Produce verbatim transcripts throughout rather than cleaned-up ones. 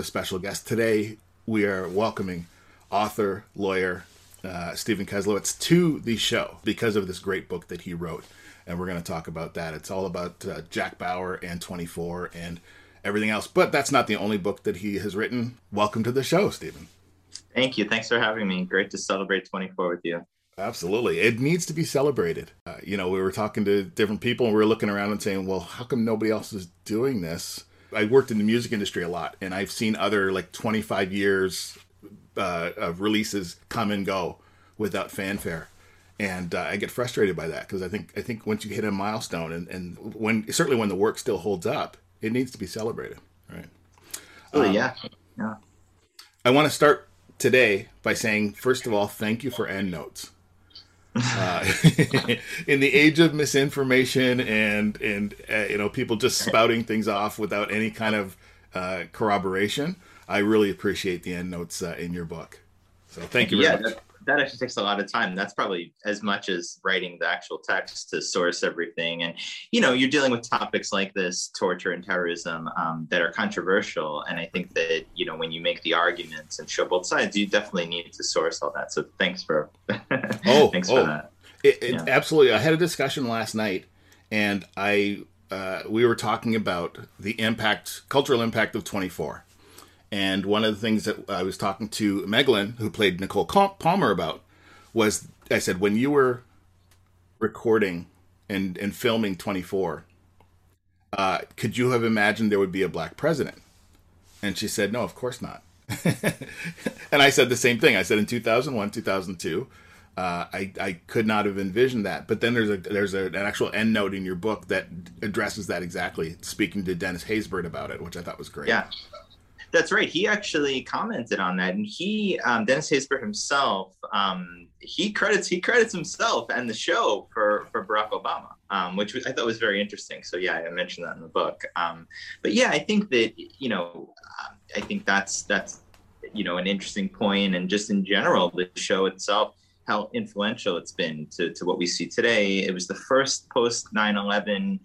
special guest. Today, we are welcoming author, lawyer, uh, Stephen Keslowitz to the show because of this great book that he wrote. And we're going to talk about that. It's all about uh, Jack Bauer and twenty-four and everything else. But that's not the only book that he has written. Welcome to the show, Stephen. Thank you. Thanks for having me. Great to celebrate twenty-four with you. Absolutely. It needs to be celebrated. Uh, you know, we were talking to different people and we were looking around and saying, well, how come nobody else is doing this? I worked in the music industry a lot, and I've seen other like twenty-five years uh, of releases come and go without fanfare. And uh, I get frustrated by that because I think I think once you hit a milestone and, and when certainly when the work still holds up, it needs to be celebrated. Right. Oh, um, yeah. Yeah. I want to start today by saying, first of all, thank you for EndNotes. Uh, in the age of misinformation and and uh, you know people just spouting things off without any kind of uh, corroboration, I really appreciate the EndNotes uh, in your book. So thank you very yeah, much. That, that actually takes a lot of time. That's probably as much as writing the actual text to source everything. And you know, you're dealing with topics like this, torture and terrorism, um, that are controversial. And I think that you know when you make the arguments and show both sides, you definitely need to source all that. So thanks for oh, thanks oh. for that. It, it, yeah. Absolutely. I had a discussion last night, and I uh, we were talking about the impact, cultural impact of twenty-four. And one of the things that I was talking to Meglin, who played Nicole Palmer, about was, I said, when you were recording and, and filming twenty-four, uh, could you have imagined there would be a black president? And she said, no, of course not. And I said the same thing. I said in two thousand one, two thousand two, uh, I, I could not have envisioned that. But then there's a there's a, an actual end note in your book that addresses that exactly, speaking to Dennis Haysbert about it, which I thought was great. Yeah. That's right. He actually commented on that, and he, um, Dennis Haysbert himself, um, he credits he credits himself and the show for for Barack Obama, um, which I thought was very interesting. So yeah, I mentioned that in the book. Um, but yeah, I think that you know, I think that's that's you know an interesting point, and just in general, the show itself, how influential it's been to to what we see today. It was the first post nine eleven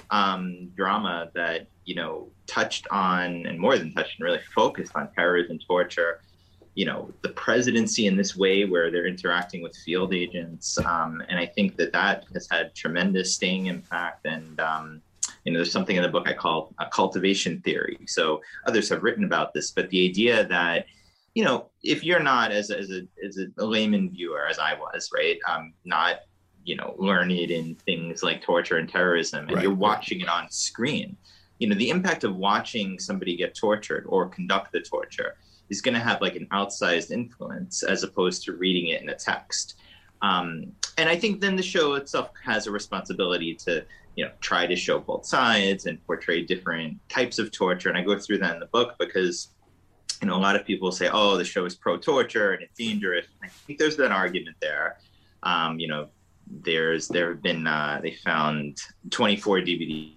um, drama that you know. touched on, and more than touched, and really focused on terrorism, torture, you know, the presidency in this way where they're interacting with field agents. Um, and I think that that has had tremendous staying impact. And, um, you know, there's something in the book I call a cultivation theory. So others have written about this, but the idea that, you know, if you're not as, as, a, as a layman viewer, as I was, right, um, not, you know, learned in things like torture and terrorism, and right, you're watching right. it on screen, you know, the impact of watching somebody get tortured or conduct the torture is going to have like an outsized influence as opposed to reading it in a text. Um, and I think then the show itself has a responsibility to, you know, try to show both sides and portray different types of torture. And I go through that in the book because, you know, a lot of people say, oh, the show is pro-torture and it's dangerous. I think there's an argument there. Um, you know, there's, there have been, uh, they found twenty-four D V Ds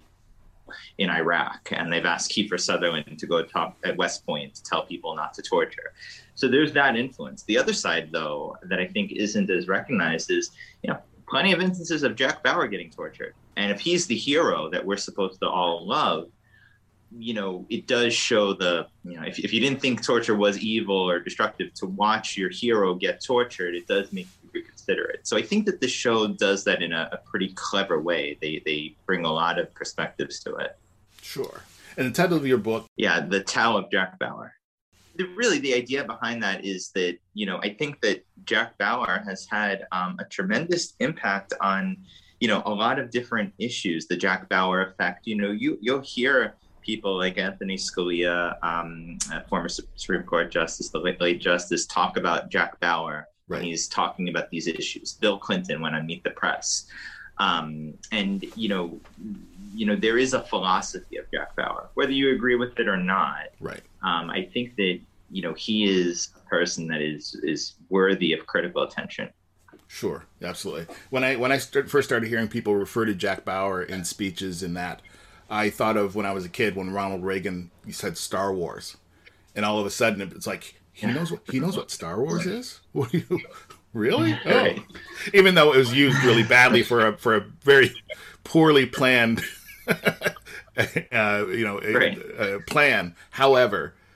in Iraq, and they've asked Kiefer Sutherland to go talk at West Point to tell people not to torture. So there's that influence. The other side, though, that I think isn't as recognized is, you know, plenty of instances of Jack Bauer getting tortured. And if he's the hero that we're supposed to all love, you know, it does show the, you know, if, if you didn't think torture was evil or destructive, to watch your hero get tortured, it does make you reconsider it. So I think that the show does that in a, a pretty clever way. They they bring a lot of perspectives to it. Sure. And the title of your book? Yeah, The Tao of Jack Bauer. The, really, the idea behind that is that, you know, I think that Jack Bauer has had um, a tremendous impact on, you know, a lot of different issues. The Jack Bauer effect, you know, you, you'll hear people like Anthony Scalia, um, former Supreme Court Justice, the late, late Justice, talk about Jack Bauer right. when he's talking about these issues. Bill Clinton went on Meet the Press. Um, and, you know, you know, there is a philosophy of Jack Bauer, whether you agree with it or not. Right. Um, I think that, you know, he is a person that is is worthy of critical attention. Sure, absolutely. When I when I st- first started hearing people refer to Jack Bauer in speeches and that, I thought of when I was a kid when Ronald Reagan said Star Wars, and all of a sudden it's like he knows what he knows what Star Wars is. What do you really? Oh. Right. Even though it was used really badly for a for a very poorly planned, uh, you know, right. uh, plan. However,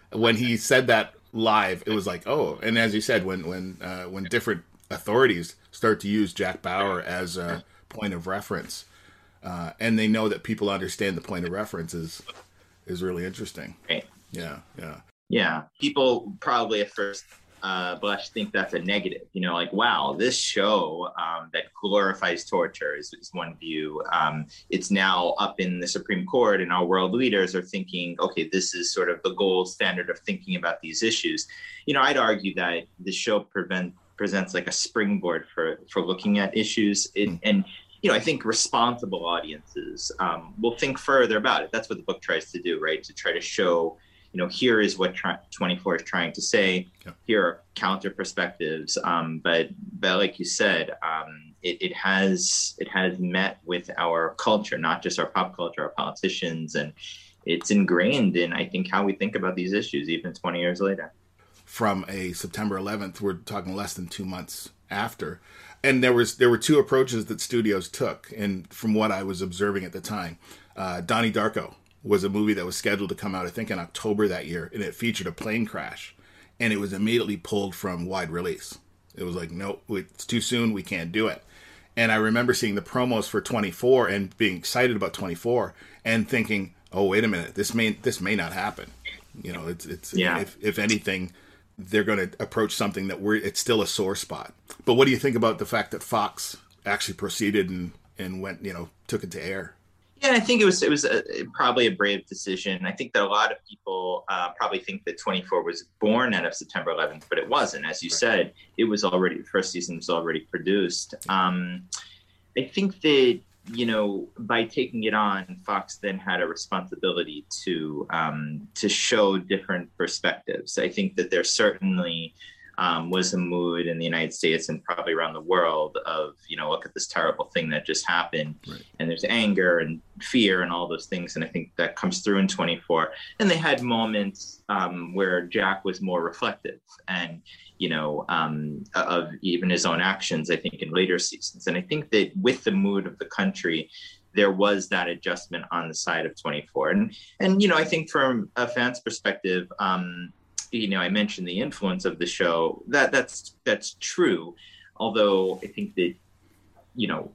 when he said that live, it was like, oh. And as you said, when when uh, when different authorities start to use Jack Bauer as a point of reference, uh, and they know that people understand the point of reference is is really interesting. Right. Yeah, yeah, yeah. People probably at first uh, blush think that's a negative. You know, like, wow, this show um, that glorifies torture is, is one view. Um, it's now up in the Supreme Court, and our world leaders are thinking, okay, this is sort of the gold standard of thinking about these issues. You know, I'd argue that the show prevent presents like a springboard for for looking at issues. It, mm. And you know, I think responsible audiences um, will think further about it. That's what the book tries to do, right? To try to show, you know, here is what try- twenty-four is trying to say. Yeah. Here are counter perspectives. Um, but but like you said, um, it, it has it has met with our culture, not just our pop culture, our politicians, and it's ingrained in, I think, how we think about these issues, even twenty years later. From a September eleventh, we're talking less than two months after. And there was there were two approaches that studios took. And from what I was observing at the time, uh, Donnie Darko was a movie that was scheduled to come out, I think, in October that year. And it featured a plane crash. And it was immediately pulled from wide release. It was like, no, it's too soon. We can't do it. And I remember seeing the promos for twenty-four and being excited about twenty-four and thinking, oh, wait a minute, this may this may not happen. You know, it's it's yeah. if if anything, they're going to approach something that we're, it's still a sore spot. But what do you think about the fact that Fox actually proceeded and, and went, you know, took it to air? Yeah, I think it was it was a, probably a brave decision. I think that a lot of people uh, probably think that twenty-four was born out of September eleventh, but it wasn't. As you right. said, it was already, the first season was already produced. Um, I think that, you know, by taking it on, Fox then had a responsibility to um, to show different perspectives. I think that there certainly um, was a mood in the United States and probably around the world of, you know, look at this terrible thing that just happened. Right. And there's anger and fear and all those things. And I think that comes through in twenty-four. And they had moments um, where Jack was more reflective and, you know, um, of even his own actions, I think, in later seasons. And I think that with the mood of the country, there was that adjustment on the side of twenty-four. And, and you know, I think from a fan's perspective, um, you know, I mentioned the influence of the show. That that's that's true. Although I think that, you know,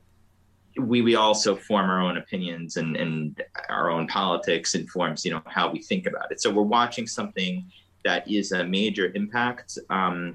we we also form our own opinions, and, and our own politics informs, you know, how we think about it. So we're watching something that is a major impact. Um,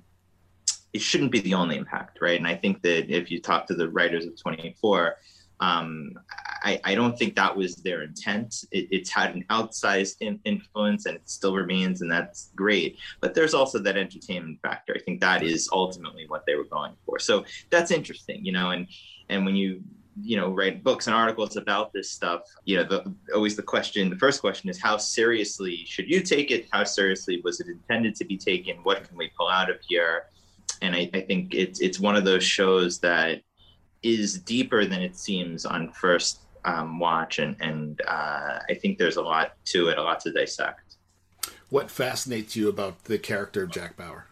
it shouldn't be the only impact, right? And I think that if you talk to the writers of twenty-four, um, I, I don't think that was their intent. It, it's had an outsized in, influence, and it still remains, and that's great. But there's also that entertainment factor. I think that is ultimately what they were going for. So that's interesting, you know, and and when you you know, write books and articles about this stuff, you know, the, always the question, the first question is, how seriously should you take it? How seriously was it intended to be taken? What can we pull out of here? And I, I think it's it's one of those shows that is deeper than it seems on first um, watch. And, and uh, I think there's a lot to it, a lot to dissect. What fascinates you about the character of Jack Bauer?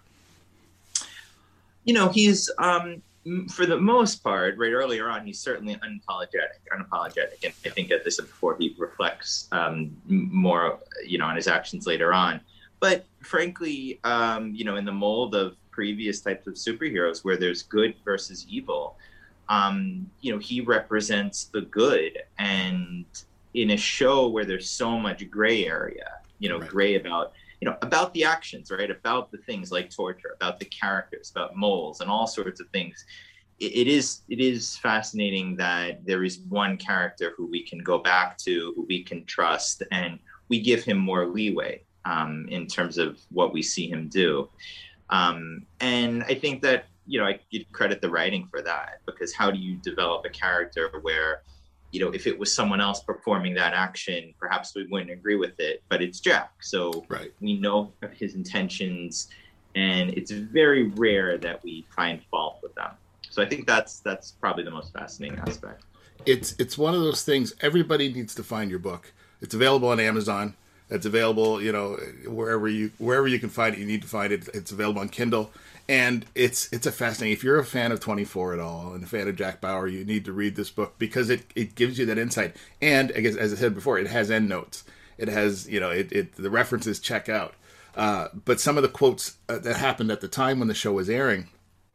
You know, he's, um, for the most part, right earlier on, he's certainly unapologetic, unapologetic. And I think that this before he reflects um, more, you know, on his actions later on. But frankly, um, you know, in the mold of previous types of superheroes where there's good versus evil, um, you know, he represents the good. And in a show where there's so much gray area, you know, right. gray about, you know, about the actions, right? About the things like torture, about the characters, about moles and all sorts of things. It, it is it is fascinating that there is one character who we can go back to, who we can trust, and we give him more leeway um, in terms of what we see him do. Um, and I think that, you know, I give credit the writing for that, because how do you develop a character where, you know, if it was someone else performing that action, perhaps we wouldn't agree with it, but it's Jack. So right. we know of his intentions, and it's very rare that we find fault with them. So I think that's that's probably the most fascinating aspect. It's it's one of those things, everybody needs to find your book. It's available on Amazon. It's available, you know, wherever you wherever you can find it, you need to find it. It's available on Kindle. And it's it's a fascinating, if you're a fan of twenty-four at all and a fan of Jack Bauer, you need to read this book, because it, it gives you that insight. And I guess, as I said before, it has end notes. It has, you know, it, it the references check out. Uh, but some of the quotes uh, that happened at the time when the show was airing,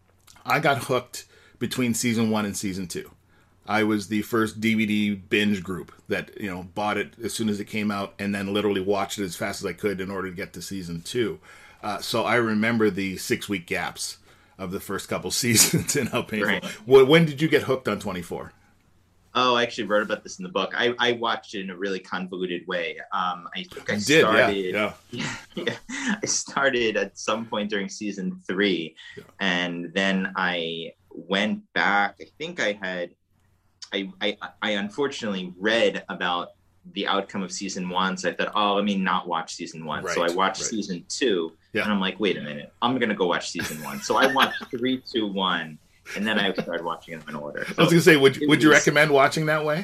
I got hooked between season one and season two. I was the first D V D binge group that, you know, bought it as soon as it came out and then literally watched it as fast as I could in order to get to season two. Uh, so I remember the six-week gaps of the first couple seasons and how painful. Right. When did you get hooked on twenty-four? Oh, I actually wrote about this in the book. I, I watched it in a really convoluted way. Um, I think I You did, started. yeah, yeah. Yeah, yeah. I started at some point during season three, Yeah. and then I went back. I think I had. I, I I unfortunately read about the outcome of season one, so I thought, oh, let me not watch season one. Right, so I watched right. season two, Yeah. and I'm like, wait a minute, I'm gonna go watch season one. So I watched three, two, one. And then I started watching them in order. So I was going to say, would, it would you was- recommend watching that way?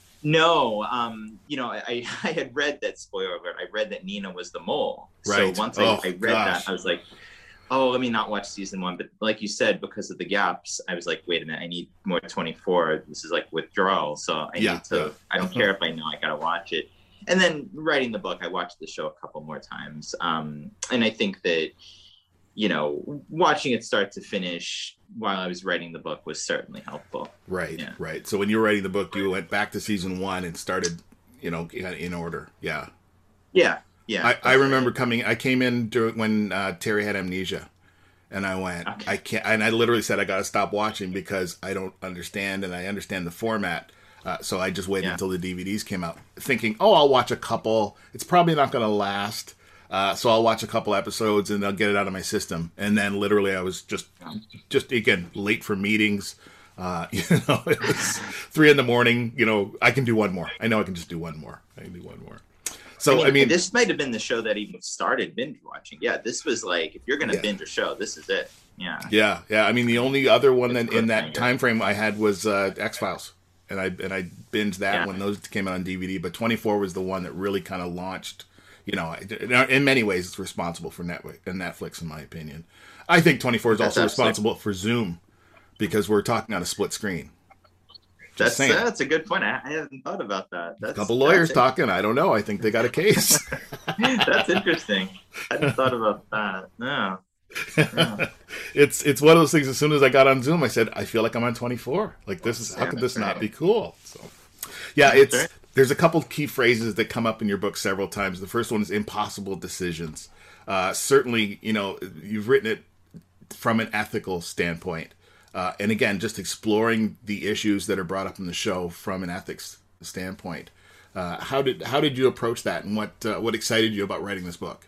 No, um, you know, I, I had read that, spoiler alert, I read that Nina was the mole. Right. So once Oh, I, I read gosh. that, I was like, oh, let me not watch season one. But like you said, because of the gaps, I was like, wait a minute, I need more twenty-four. This is like withdrawal. So I Yeah, need to, yeah. I don't care if I know I got to watch it. And then writing the book, I watched the show a couple more times. Um, and I think that, you know, watching it start to finish while I was writing the book was certainly helpful. Right, Yeah. right. So when you were writing the book, you went back to season one and started, you know, in in order. Yeah. Yeah. Yeah. I, I that's remember right. coming, I came in during, when uh, Terry had amnesia. And I went, Okay. I can't, and I literally said, I got to stop watching because I don't understand, and I understand the format. Uh, so I just waited Yeah. until the D V Ds came out, thinking, oh, I'll watch a couple. It's probably not going to last. Uh, so I'll watch a couple episodes and I'll get it out of my system. And then literally I was just, just again, late for meetings. Uh, you know, it was three in the morning. You know, I can do one more. I know I can just do one more. I can do one more. So, I mean, this might have been the show that even started binge watching. Yeah, this was like, if you're going to Yeah. binge a show, this is it. Yeah. yeah, yeah. I mean, the only other one that in that Cliffhanger. time frame I had was uh, X-Files. And I, and I binged that Yeah. when those came out on D V D. But twenty-four was the one that really kind of launched. You know, in many ways, it's responsible for Netflix, Netflix, in my opinion. I think twenty-four is That's also absolutely- responsible for Zoom because we're talking on a split screen. Just That's saying. that's a good point. I, I hadn't thought about that. That's, A couple lawyers that's, talking. I don't know. I think they got a case. That's interesting. I hadn't thought about that. No. Yeah. it's it's one of those things. As soon as I got on Zoom, I said, I feel like I'm on twenty-four. Like this is how Yeah, could this that's not right. be cool? So, yeah, That's it's right. there's a couple key phrases that come up in your book several times. The first one is impossible decisions. Uh, certainly, you know, you've written it from an ethical standpoint, uh, and again, just exploring the issues that are brought up in the show from an ethics standpoint. Uh, how did how did you approach that, and what uh, what excited you about writing this book?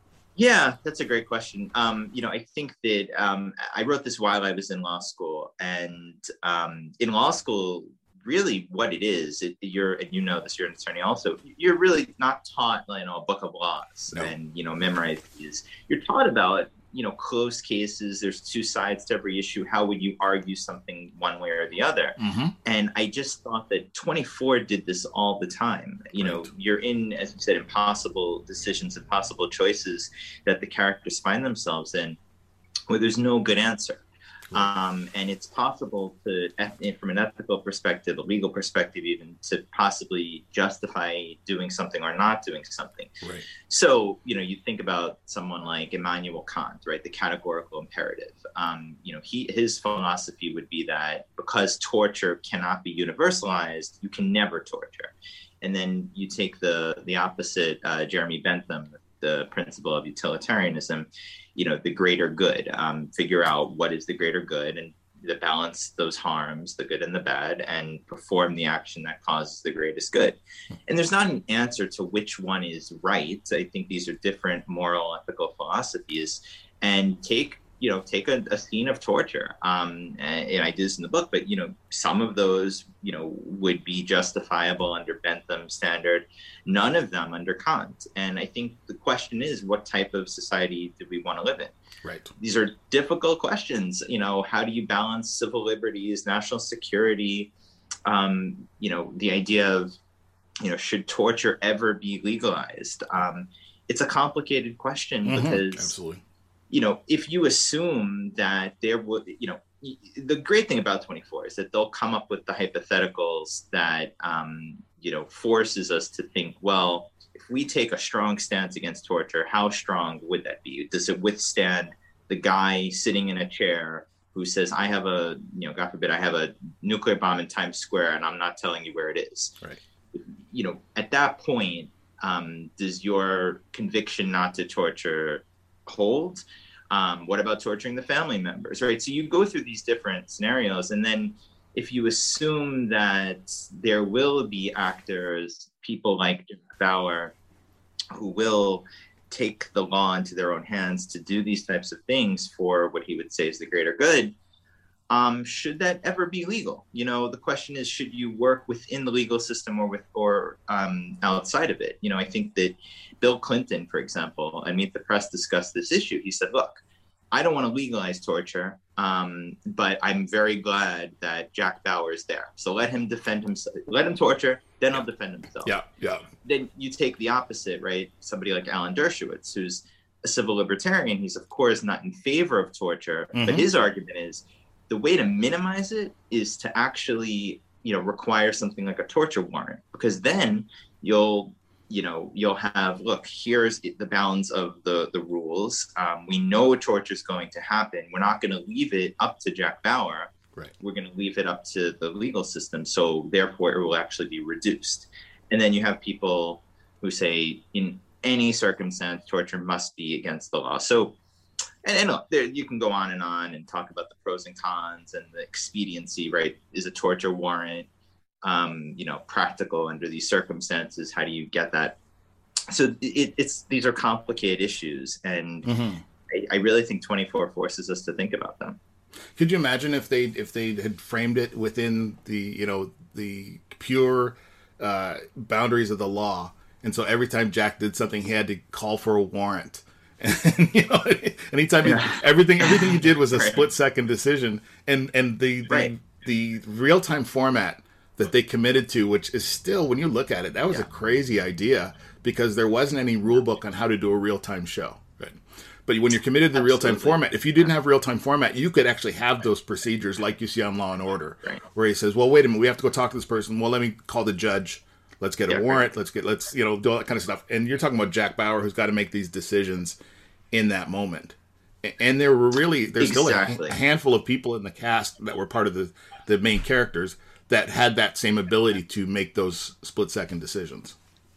Yeah, that's a great question. Um, you know, I think that um, I wrote this while I was in law school, and um, in law school, really, what it is, it, you're, and you know this, you're an attorney also. You're really not taught, you know, a book of laws No. and you know, memorize these. You're taught about, you know, close cases. There's two sides to every issue. How would you argue something one way or the other? Mm-hmm. And I just thought that twenty-four did this all the time. You know, Right. you're in, as you said, impossible decisions, impossible choices that the characters find themselves in, where there's no good answer. Um, and it's possible to, eth- from an ethical perspective, a legal perspective, even to possibly justify doing something or not doing something. Right. So, you know, you think about someone like Immanuel Kant, right? The categorical imperative. Um, you know, he his philosophy would be that because torture cannot be universalized, you can never torture. And then you take the the opposite, uh, Jeremy Bentham, the principle of utilitarianism. You know, the greater good. Um, figure out what is the greater good and the balance those harms, the good and the bad, and perform the action that causes the greatest good. And there's not an answer to which one is right. I think these are different moral, ethical philosophies. And take, you know, take a, a scene of torture. Um, and, and I did this in the book, but, you know, some of those, you know, would be justifiable under Bentham's standard, none of them under Kant. And I think the question is, what type of society do we want to live in? Right. These are difficult questions. You know, how do you balance civil liberties, national security? Um, you know, the idea of, you know, should torture ever be legalized? Um, it's a complicated question Mhm. because, Absolutely. you know, if you assume that there would, you know, the great thing about twenty-four is that they'll come up with the hypotheticals that, um, you know, forces us to think, well, if we take a strong stance against torture, how strong would that be? Does it withstand the guy sitting in a chair who says, I have a, you know, God forbid, I have a nuclear bomb in Times Square and I'm not telling you where it is. Right. You know, at that point, um, does your conviction not to torture hold? Um, what about torturing the family members, right? So you go through these different scenarios, and then if you assume that there will be actors, people like Jack Bauer, who will take the law into their own hands to do these types of things for what he would say is the greater good, um, should that ever be legal? You know, the question is, should you work within the legal system or with or um, outside of it? You know, I think that Bill Clinton, for example, and Meet the Press discussed this issue. He said, look, I don't want to legalize torture, um, but I'm very glad that Jack Bauer is there. So let him defend himself, let him torture, then he'll defend himself. Yeah, yeah. Then you take the opposite, right? Somebody like Alan Dershowitz, who's a civil libertarian. He's, of course, not in favor of torture, mm-hmm. but his argument is the way to minimize it is to actually, you know, require something like a torture warrant, because then you'll, you know, you'll have, look, here's the balance of the, the rules. Um, we know torture is going to happen. We're not going to leave it up to Jack Bauer. Right. We're going to leave it up to the legal system. So therefore it will actually be reduced. And then you have people who say in any circumstance, torture must be against the law. So, and, and look, there, you can go on and on and talk about the pros and cons and the expediency, right? Is a torture warrant, um, you know, practical under these circumstances? How do you get that? So it, it's, these are complicated issues. And mm-hmm. I, I really think twenty-four forces us to think about them. Could you imagine if they if they had framed it within the, you know, the pure uh, boundaries of the law, and so every time Jack did something, he had to call for a warrant, and you know, anytime yeah. he, everything everything he did was a right. split second decision, and and the the, right. the real time format that they committed to, which is still, when you look at it, that was yeah. a crazy idea, because there wasn't any rule book on how to do a real time show. Right. But when you're committed to the real-time format, if you didn't have real-time format, you could actually have those procedures like you see on Law and Order, right. where he says, well, wait a minute, we have to go talk to this person. Well, let me call the judge. Let's get a yeah, warrant. Right. Let's get, let's, you know, do all that kind of stuff. And you're talking about Jack Bauer, who's got to make these decisions in that moment. And there were really, there's exactly. still a handful of people in the cast that were part of the, the main characters that had that same ability to make those split-second decisions.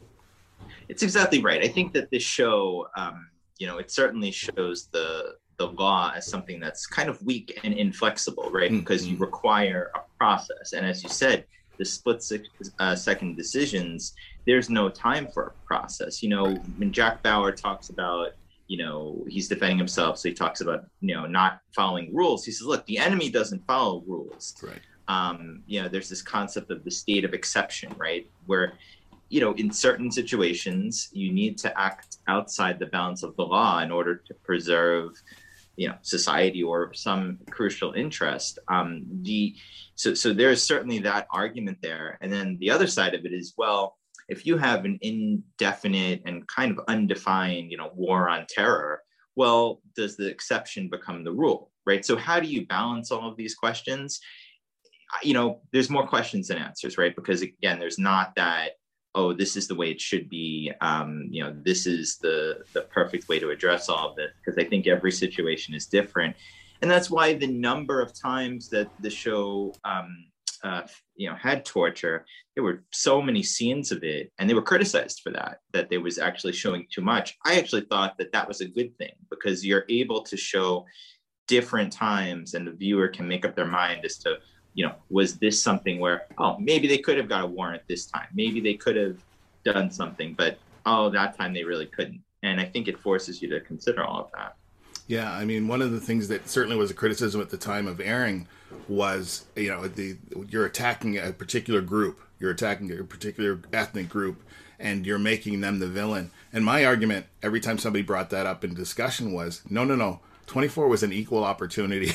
It's exactly right. I think that this show, um, you know, it certainly shows the the law as something that's kind of weak and inflexible, right? Mm-hmm. Because you require a process. And as you said, the split sec- uh, second decisions, there's no time for a process. You know, right. when Jack Bauer talks about, you know, he's defending himself, so he talks about, you know, not following rules. He says, look, the enemy doesn't follow rules. Right. Um, you know, there's this concept of the state of exception, right? Where, you know, in certain situations, you need to act outside the bounds of the law in order to preserve, you know, society or some crucial interest. Um, the so so there's certainly that argument there. And then the other side of it is, well, if you have an indefinite and kind of undefined, you know, war on terror, well, does the exception become the rule, right? So how do you balance all of these questions? You know, there's more questions than answers, right? Because again, there's not that, oh, this is the way it should be. Um, you know, this is the the perfect way to address all of this, because I think every situation is different. And that's why the number of times that the show, um, uh, you know, had torture, there were so many scenes of it, and they were criticized for that, that they was actually showing too much. I actually thought that that was a good thing, because you're able to show different times, and the viewer can make up their mind as to, you know, was this something where, oh, maybe they could have got a warrant this time. Maybe they could have done something, but, oh, that time they really couldn't. And I think it forces you to consider all of that. Yeah, I mean, one of the things that certainly was a criticism at the time of airing was, you know, the you're attacking a particular group. You're attacking a particular ethnic group, and you're making them the villain. And my argument, every time somebody brought that up in discussion, was, no, no, no, twenty-four was an equal opportunity.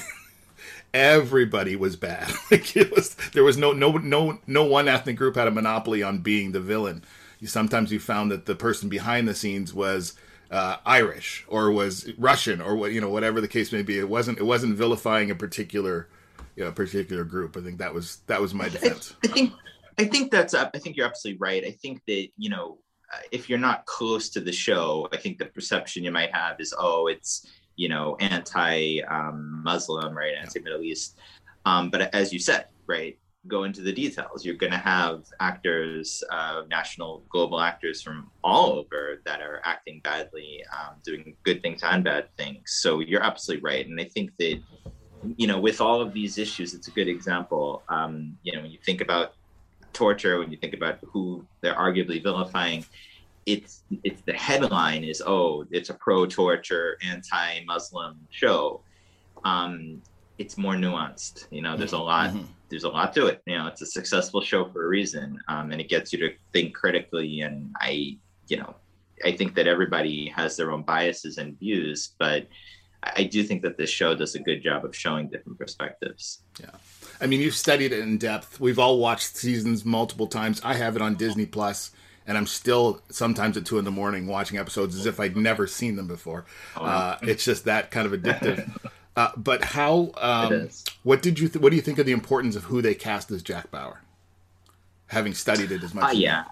Everybody was bad. Like, it was, there was no no no no one ethnic group had a monopoly on being the villain. You, sometimes you found that the person behind the scenes was uh, Irish or was Russian or what, you know, whatever the case may be. It wasn't it wasn't vilifying a particular, you know, particular group. I think that was that was my defense. I, I think I think that's I think you're absolutely right. I think that, you know, if you're not close to the show, I think the perception you might have is, oh, it's, you know, anti-Muslim, um, right, anti-Middle East. Um, but as you said, right, go into the details. You're going to have actors, uh, national, global actors from all over that are acting badly, um, doing good things and bad things. So you're absolutely right. And I think that, you know, with all of these issues, it's a good example. Um, you know, when you think about torture, when you think about who they're arguably vilifying, it's it's the headline is, oh, it's a pro-torture, anti-Muslim show. Um, it's more nuanced. You know, there's a lot, mm-hmm. there's a lot to it. You know, it's a successful show for a reason, um, and it gets you to think critically. And I, you know, I think that everybody has their own biases and views, but I do think that this show does a good job of showing different perspectives. Yeah. I mean, you've studied it in depth. We've all watched seasons multiple times. I have it on Disney Plus, and I'm still sometimes at two in the morning watching episodes as if I'd never seen them before. Oh, uh, it's just that kind of addictive. Uh, but how? Um, what did you? Th- what do you think of the importance of who they cast as Jack Bauer? Having studied it as much. Uh, as yeah.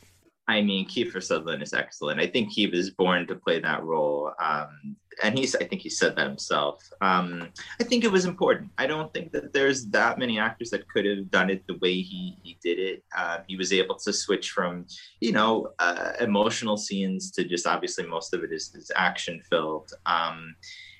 I mean, Kiefer Sutherland is excellent. I think he was born to play that role. Um, and he's, I think he said that himself. Um, I think it was important. I don't think that there's that many actors that could have done it the way he, he did it. Uh, he was able to switch from, you know, uh, emotional scenes to just, obviously most of it is, is action filled. Um,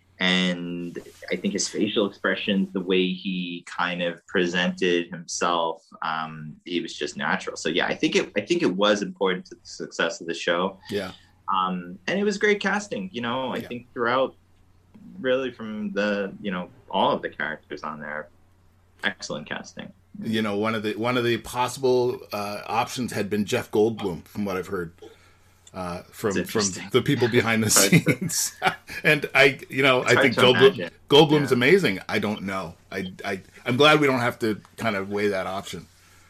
And I think his facial expressions, the way he kind of presented himself, um, he was just natural. So yeah, I think it. I think it was important to the success of the show. Yeah. Um, and it was great casting. You know, I yeah. think throughout, really from the you know all of the characters on there, excellent casting. You know, one of the one of the possible uh, options had been Jeff Goldblum, from what I've heard. Uh, from from the people behind the scenes, and I, you know, it's I think Goldblum, Goldblum's yeah. amazing. I don't know. I, I, I'm glad we don't have to kind of weigh that option,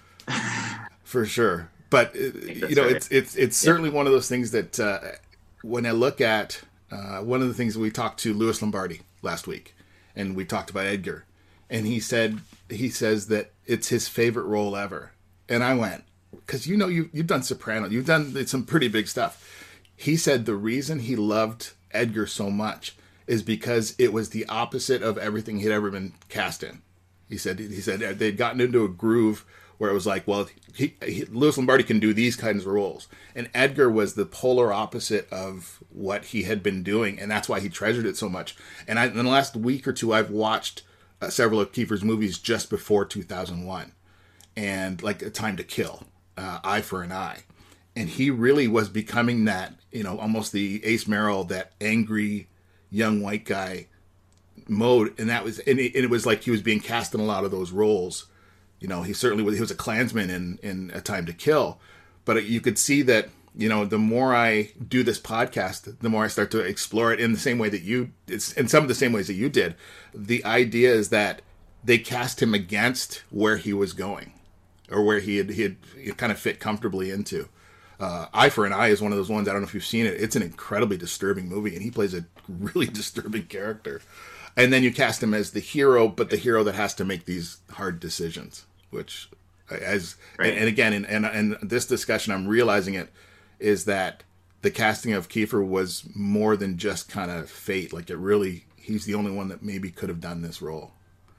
for sure. But you know, right. it's it's it's certainly yeah. one of those things that uh, when I look at uh, one of the things we talked to Louis Lombardi last week, and we talked about Edgar, and he said he says that it's his favorite role ever, and I went. Because you know you you've done Soprano, you've done some pretty big stuff. He said the reason he loved Edgar so much is because it was the opposite of everything he'd ever been cast in. He said he said they'd gotten into a groove where it was like, well, he, he, Louis Lombardi can do these kinds of roles, and Edgar was the polar opposite of what he had been doing, and that's why he treasured it so much. And I, in the last week or two, I've watched uh, several of Kiefer's movies just before two thousand one, and like A Time to Kill. Uh, Eye for an Eye, and he really was becoming that, you know, almost the Ace Merrill, that angry young white guy mode, and that was, and it, and it was like he was being cast in a lot of those roles. You know, he certainly was. He was a Klansman in in A Time to Kill, but you could see that. You know, the more I do this podcast, the more I start to explore it in the same way that you, it's in some of the same ways that you did. The idea is that they cast him against where he was going. Or where he had he had kind of fit comfortably into. Uh, Eye for an Eye is one of those ones. I don't know if you've seen it. It's an incredibly disturbing movie, and he plays a really disturbing character. And then you cast him as the hero, but the hero that has to make these hard decisions. Which, as right. and, and again, in and, and this discussion, I'm realizing it is that the casting of Kiefer was more than just kind of fate. Like it really, he's the only one that maybe could have done this role.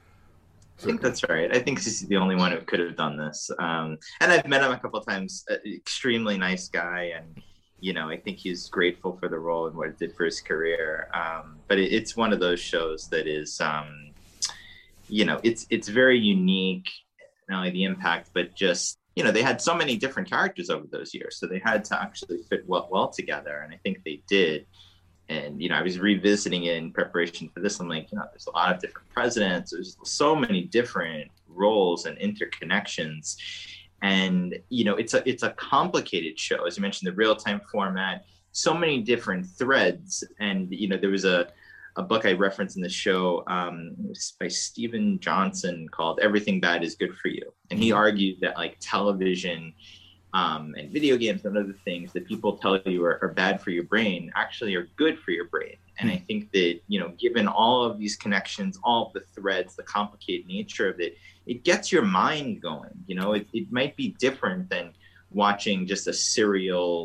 I think that's right. I think he's the only one who could have done this. Um, and I've met him a couple of times. Uh, extremely nice guy, and you know, I think he's grateful for the role and what it did for his career. Um, but it, it's one of those shows that is, um, you know, it's it's very unique. Not only the impact, but just you know, they had so many different characters over those years, so they had to actually fit well, well together, and I think they did. And, you know, I was revisiting it in preparation for this. I'm like, you know, there's a lot of different presidents. There's so many different roles and interconnections. And, you know, it's a it's a complicated show. As you mentioned, the real-time format, so many different threads. And, you know, there was a, a book I referenced in the show um, by Stephen Johnson called Everything Bad is Good for You. And he argued that, like, television Um, and video games and other things that people tell you are, are bad for your brain actually are good for your brain. And I think that, you know, given all of these connections, all of the threads, the complicated nature of it, it gets your mind going. You know, it, it might be different than watching just a serial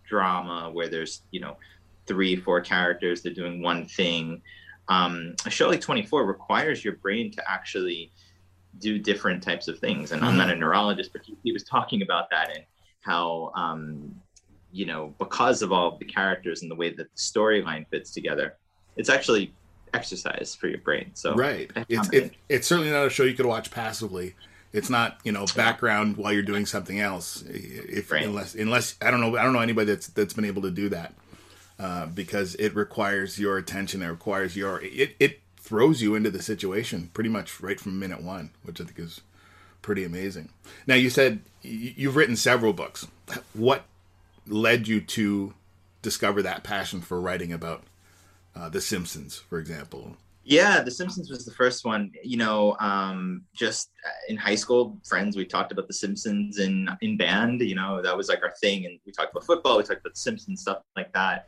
drama where there's, you know, three, four characters, they're doing one thing. Um, a show like twenty-four requires your brain to actually do different types of things. And mm-hmm. I'm not a neurologist, but he, he was talking about that and how, um, you know, because of all the characters and the way that the storyline fits together, it's actually exercise for your brain. So right, it's it, it's certainly not a show you could watch passively. It's not, you know, background while you're doing something else. If right. unless unless I don't know I don't know anybody that's that's been able to do that uh, because it requires your attention. It requires your it it throws you into the situation pretty much right from minute one, which I think is pretty amazing. Now, you said you've written several books. What led you to discover that passion for writing about uh, The Simpsons, for example? Yeah, The Simpsons was the first one. You know, um, just in high school, friends, we talked about The Simpsons in, in band. You know, that was like our thing. And we talked about football, we talked about The Simpsons, stuff like that.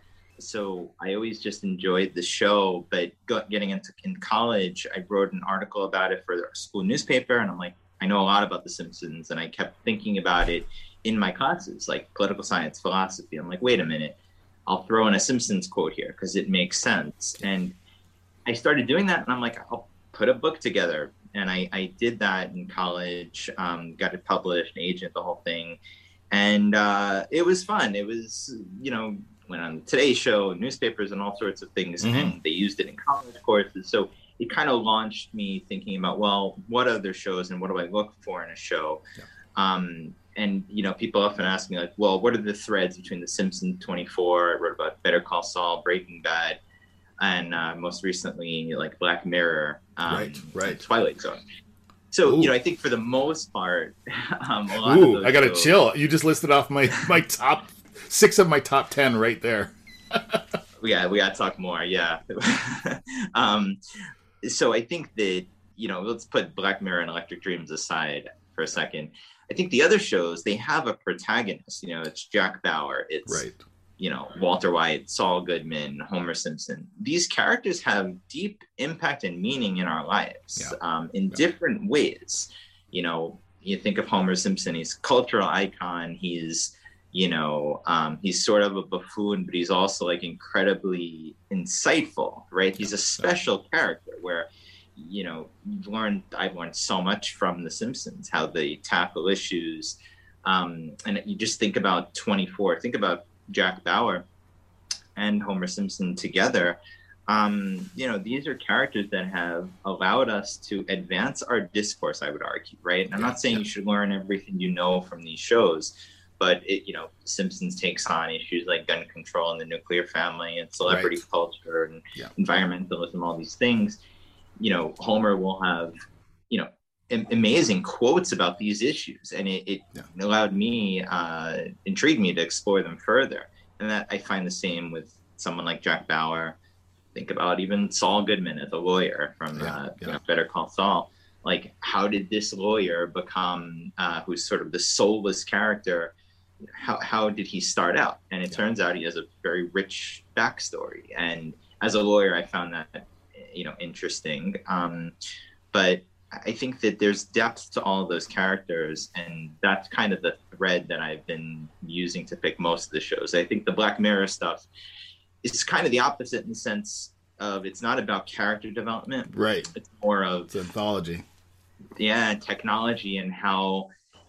So I always just enjoyed the show. But got, getting into in college, I wrote an article about it for our school newspaper. And I'm like, I know a lot about The Simpsons. And I kept thinking about it in my classes, like political science, philosophy. I'm like, wait a minute, I'll throw in a Simpsons quote here because it makes sense. And I started doing that, and I'm like, I'll put a book together. And I, I did that in college, um, got it published, an agent, the whole thing. And uh, it was fun. It was, you know, went on the Today Show, newspapers, and all sorts of things. Mm-hmm. And they used it in college courses. So it kind of launched me thinking about, well, what other shows and what do I look for in a show? Yeah. Um, and, you know, people often ask me, like, well, what are the threads between The Simpsons, twenty-four? I wrote about Better Call Saul, Breaking Bad, and uh, most recently, like Black Mirror, um, right, right. Twilight Zone. So, Ooh. you know, I think for the most part, um, a lot Ooh, of those I got to shows, chill. You just listed off my, my top six of my top ten right there. yeah, we got to talk more. Yeah. um, so I think that, you know, let's put Black Mirror and Electric Dreams aside for a second. I think the other shows, they have a protagonist. You know, it's Jack Bauer. It's, right. you know, Walter White, Saul Goodman, Homer Simpson. These characters have deep impact and meaning in our lives yeah. um, in yeah. different ways. You know, you think of Homer Simpson, he's a cultural icon. He's, you know, um, he's sort of a buffoon, but he's also like incredibly insightful, right? He's a special character where, you know, you've learned, I've learned so much from The Simpsons, how they tackle issues. Um, and you just think about twenty-four, think about Jack Bauer and Homer Simpson together. Um, you know, these are characters that have allowed us to advance our discourse, I would argue, right? And I'm not saying you should learn everything you know from these shows, but it, you know, Simpsons takes on issues like gun control and the nuclear family and celebrity right. culture and yeah. environmentalism, all these things. You know, Homer will have, you know, am- amazing quotes about these issues. And it, it yeah. allowed me, uh, intrigued me to explore them further. And that I find the same with someone like Jack Bauer. Think about even Saul Goodman as a lawyer from yeah, uh, yeah. You know, Better Call Saul. Like, how did this lawyer become, uh, who's sort of the soulless character, how how did he start out? And it yeah. turns out he has a very rich backstory. And as a lawyer, I found that, you know, interesting. Um, but I think that there's depth to all of those characters, and that's kind of the thread that I've been using to pick most of the shows. I think the Black Mirror stuff is kind of the opposite in the sense of it's not about character development. Right. It's more of it's anthology. Yeah, technology and how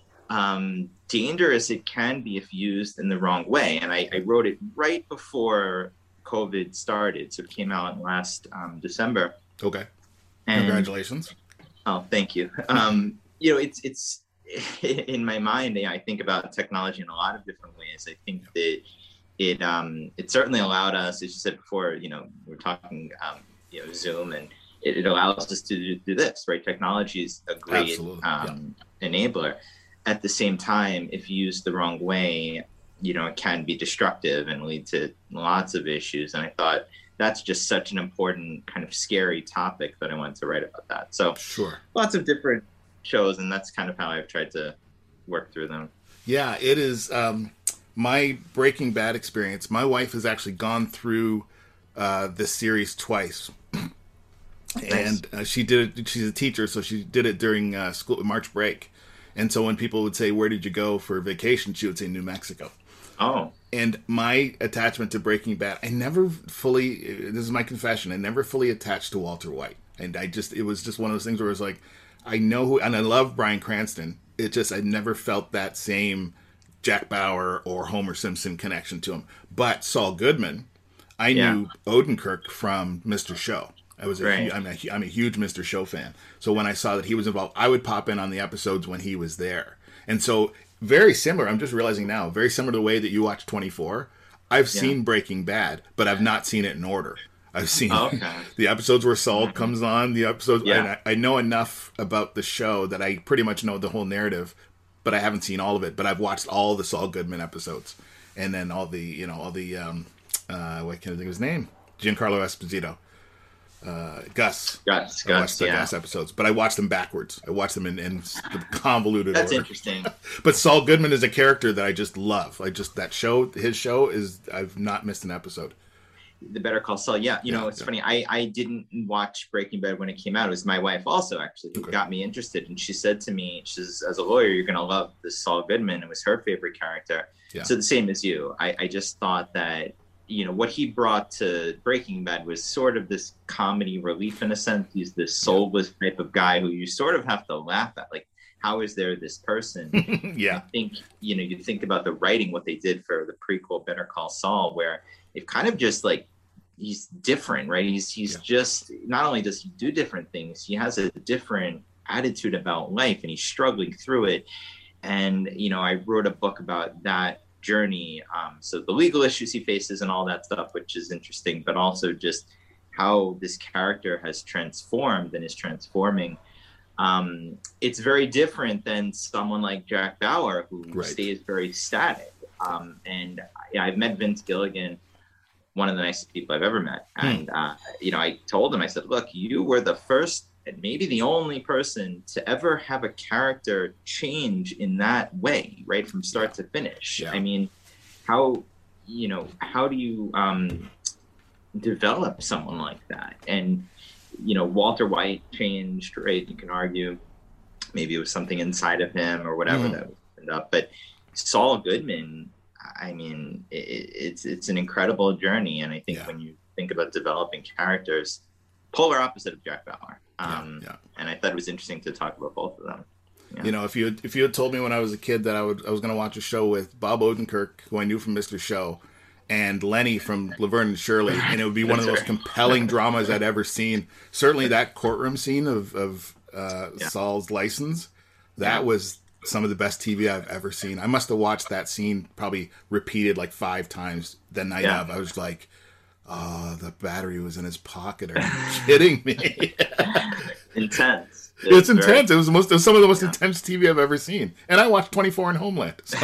um, dangerous it can be if used in the wrong way. And I, I wrote it right before COVID started, so it came out last um, December. Okay. And, congratulations. Oh, thank you. Um, you know, it's it's in my mind. I think about technology in a lot of different ways. I think that it um, it certainly allowed us, as you said before. You know, we're talking um, you know Zoom, and it, it allows us to do, do this. Right, technology is a great um, yeah. enabler. At the same time, if used the wrong way, you know, it can be destructive and lead to lots of issues. And I thought that's just such an important kind of scary topic that I wanted to write about that. So sure, lots of different shows, and that's kind of how I've tried to work through them. Yeah, it is um, my Breaking Bad experience. My wife has actually gone through uh, this series twice. Nice. And uh, she did it. She's a teacher, so she did it during uh, school March break. And so when people would say, "Where did you go for vacation?" she would say, "New Mexico." Oh. And my attachment to Breaking Bad, I never fully, this is my confession, I never fully attached to Walter White. And I just, it was just one of those things where it was like, I know who, and I love Bryan Cranston. It just, I never felt that same Jack Bauer or Homer Simpson connection to him. But Saul Goodman, I Yeah. knew Odenkirk from Mister Show. I was a, Right. hu- I'm a, I'm a huge Mister Show fan. So when I saw that he was involved, I would pop in on the episodes when he was there. And so very similar, I'm just realizing now, very similar to the way that you watch twenty-four. I've Yeah. seen Breaking Bad, but I've not seen it in order. I've seen Okay. the episodes where Saul comes on, the episodes, Yeah. and I, I know enough about the show that I pretty much know the whole narrative, but I haven't seen all of it. But I've watched all the Saul Goodman episodes, and then all the, you know, all the, um, uh, what can I think of his name? Giancarlo Esposito. Uh, Gus. Gus, I watched Gus, the yeah. Gus episodes, but I watched them backwards. I watched them in, in convoluted That's order. interesting. But Saul Goodman is a character that I just love. I just, that show, his show is, I've not missed an episode. The Better Call Saul. Yeah, you Yeah, know, it's yeah. funny. I, I didn't watch Breaking Bad when it came out. It was my wife also, actually, who Okay. got me interested. And she said to me, she says, as a lawyer, you're going to love this Saul Goodman. It was her favorite character. Yeah. So the same as you. I, I just thought that, you know, what he brought to Breaking Bad was sort of this comedy relief in a sense. He's this soulless type of guy who you sort of have to laugh at. Like, how is there this person? I Yeah. think, you know, you think about the writing, what they did for the prequel Better Call Saul, where it kind of just like, he's different, right? He's he's Yeah. just, not only does he do different things, he has a different attitude about life, and he's struggling through it. And, you know, I wrote a book about that journey. Um, so the legal issues he faces and all that stuff, which is interesting, but also just how this character has transformed and is transforming. Um, it's very different than someone like Jack Bauer, who Right. stays very static. Um, and yeah, I've met Vince Gilligan, one of the nicest people I've ever met. And, uh, you know, I told him, I said, look, you were the first and maybe the only person to ever have a character change in that way, right? From start to finish. Yeah. I mean, how, you know, how do you um, develop someone like that? And, you know, Walter White changed, right? You can argue maybe it was something inside of him or whatever Mhm. that opened up. But Saul Goodman, I mean, it, it's it's an incredible journey, and I think Yeah. when you think about developing characters, polar opposite of Jack Bauer. Um, yeah. And I thought it was interesting to talk about both of them. Yeah. You know, if you had, if you had told me when I was a kid that I would I was going to watch a show with Bob Odenkirk, who I knew from Mister Show, and Lenny from Laverne and Shirley, and it would be one of the most That's right. compelling dramas I'd ever seen. Certainly, that courtroom scene of of uh, Yeah. Saul's license, that Yeah. was some of the best T V I've ever seen. I must have watched that scene probably repeated like five times the night Yeah. of. I was like, oh, the battery was in his pocket. Are you kidding me? Intense. It's very- intense. It was most it was some of the most Yeah. intense T V I've ever seen. And I watched twenty-four in Homeland. So,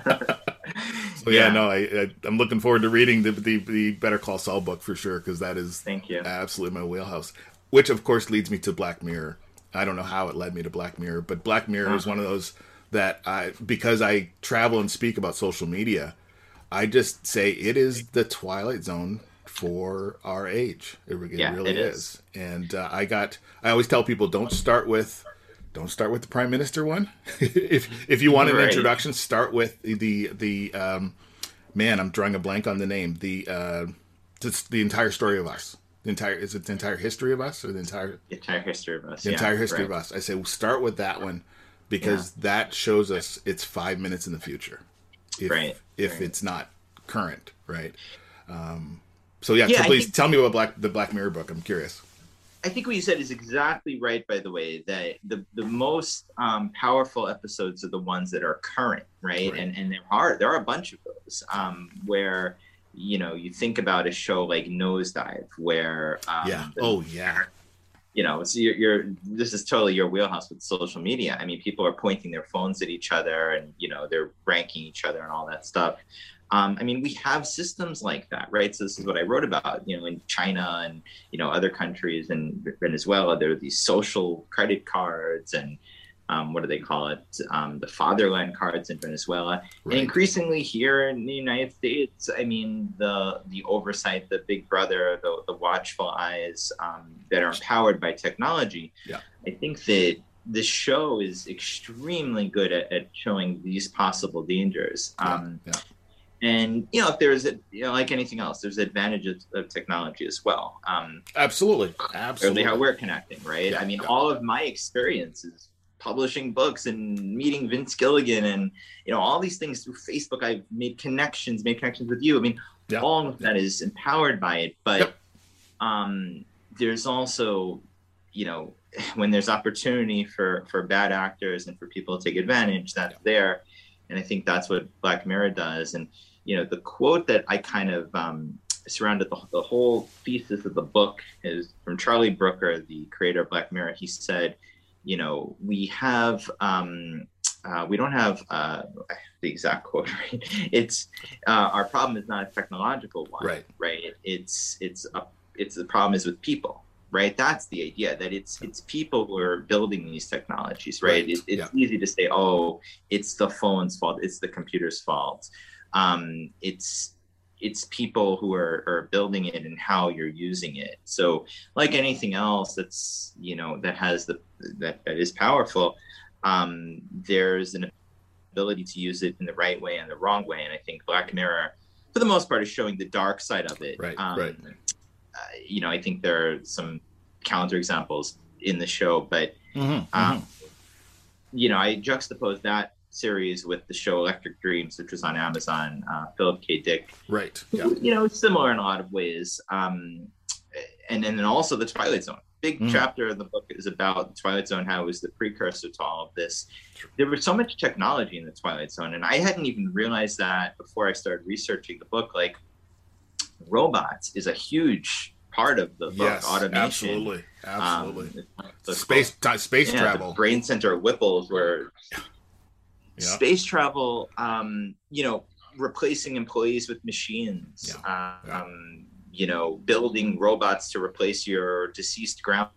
so yeah, Yeah. no, I, I I'm looking forward to reading the the, the Better Call Saul book for sure, because that is Thank you. absolutely my wheelhouse. Which of course leads me to Black Mirror. I don't know how it led me to Black Mirror, but Black Mirror is one of those that I, because I travel and speak about social media, I just say it is the Twilight Zone for our age. It, re- it Yeah, really it is. is. And uh, I got, I always tell people, don't start with, don't start with the Prime Minister one. if if you want an Right. introduction, start with the the, the um, man. I'm drawing a blank on the name. The uh, just the entire story of us. The entire is it the entire history of us or the entire The entire history of us. the yeah, entire history right. of us. I say we'll start with that one because that shows us it's five minutes in the future. If, Right, If right. it's not current, right? Um, so yeah, Yeah, so I please think- tell me about Black the Black Mirror book. I'm curious. I think what you said is exactly right, by the way, that the, the most um, powerful episodes are the ones that are current, right? Right. And and there are there are a bunch of those um, where, you know, you think about a show like Nosedive, where um, Yeah. the- Oh yeah. you know, so you're, you're this is totally your wheelhouse with social media. I mean, people are pointing their phones at each other, and you know, they're ranking each other and all that stuff. Um, I mean, we have systems like that, right? So this is what I wrote about. You know, in China and you know other countries and Venezuela, there are these social credit cards and um, what do they call it? Um, the fatherland cards in Venezuela. Right. And increasingly here in the United States, I mean, the the oversight, the big brother, the, the watchful eyes um, that are empowered by technology. Yeah. I think that this show is extremely good at, at showing these possible dangers. Yeah, Um, yeah. And, you know, if there's, a, you know, like anything else, there's advantages of technology as well. Um, Absolutely. Absolutely. how we're connecting, right? Yeah, I mean, yeah. all of my experiences publishing books and meeting Vince Gilligan and, you know, all these things through Facebook, I've made connections, made connections with you. I mean, Yeah. all of that is empowered by it. But Yep. um, there's also, you know, when there's opportunity for, for bad actors and for people to take advantage, that's Yeah. there. And I think that's what Black Mirror does. And, you know, the quote that I kind of um, surrounded the, the whole thesis of the book is from Charlie Brooker, the creator of Black Mirror. He said, you know, we have, um, uh, we don't have uh, the exact quote, right? It's, uh, our problem is not a technological one, Right. right? It's, it's, a, it's the problem is with people. Right, that's the idea, that it's it's people who are building these technologies, right? Right. It, it's Yeah. easy to say, oh, it's the phone's fault, it's the computer's fault. Um, it's it's people who are, are building it and how you're using it. So, like anything else that's, you know, that has the that, that is powerful, um, there's an ability to use it in the right way and the wrong way. And I think Black Mirror, for the most part, is showing the dark side of it. Right. Um, Right. Uh, you know, I think there are some counterexamples in the show, but Mm-hmm. um, you know, I juxtaposed that series with the show Electric Dreams, which was on Amazon. Uh, Philip K. Dick, Right. Yeah. you know, similar in a lot of ways. Um, and, and then also the Twilight Zone. Big Mhm. chapter of the book is about the Twilight Zone, how it was the precursor to all of this. There was so much technology in the Twilight Zone, and I hadn't even realized that before I started researching the book. Like, robots is a huge part of the book. Yes. Automation. Absolutely. Absolutely. Um, the- Space. T- space yeah, travel. the brain center of Whipples, where Yeah. space travel, um, you know, replacing employees with machines, Yeah. Yeah. um, you know, building robots to replace your deceased grandpa,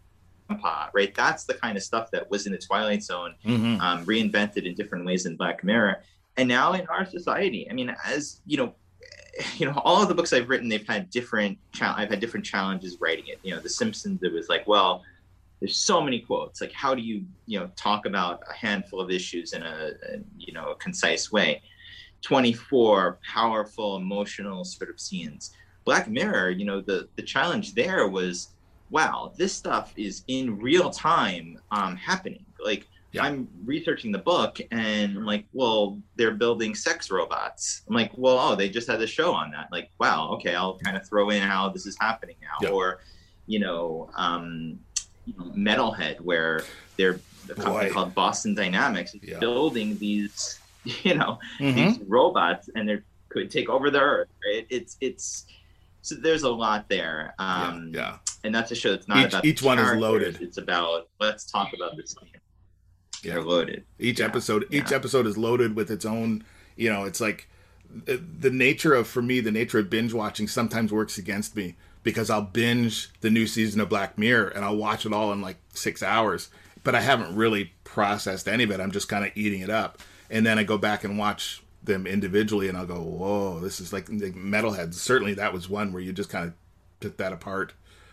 right? That's the kind of stuff that was in the Twilight Zone, Mm-hmm. um, reinvented in different ways in Black Mirror. And now in our society, I mean, as you know, you know, all of the books I've written, they've had different, cha- I've had different challenges writing it. You know, The Simpsons, it was like, well, there's so many quotes. Like, how do you, you know, talk about a handful of issues in a, a you know, a concise way? twenty-four powerful, emotional sort of scenes. Black Mirror, you know, the, the challenge there was, wow, this stuff is in real time um, happening. Like, Yeah. I'm researching the book and I'm like, well, they're building sex robots. I'm like, well, oh, they just had a show on that. Like, wow, okay, I'll kind of throw in how this is happening now. Yeah. Or, you know, um, you know, Metalhead, where they're a company Boy. called Boston Dynamics is Yeah. building these, you know, Mhm. these robots, and they could take over the earth. Right? It's it's so there's a lot there. Um, yeah. Yeah. And that's a show that's not Each- about each the one is characters. loaded. It's about, let's talk about this thing. Yeah. They're loaded. Each Yeah. episode, each Yeah. episode is loaded with its own. You know, it's like the, the nature of, for me, the nature of binge watching sometimes works against me, because I'll binge the new season of Black Mirror and I'll watch it all in like six hours, but I haven't really processed any of it. I'm just kind of eating it up, and then I go back and watch them individually, and I'll go, "Whoa, this is like, like Metalhead." Certainly, that was one where you just kind of took that apart.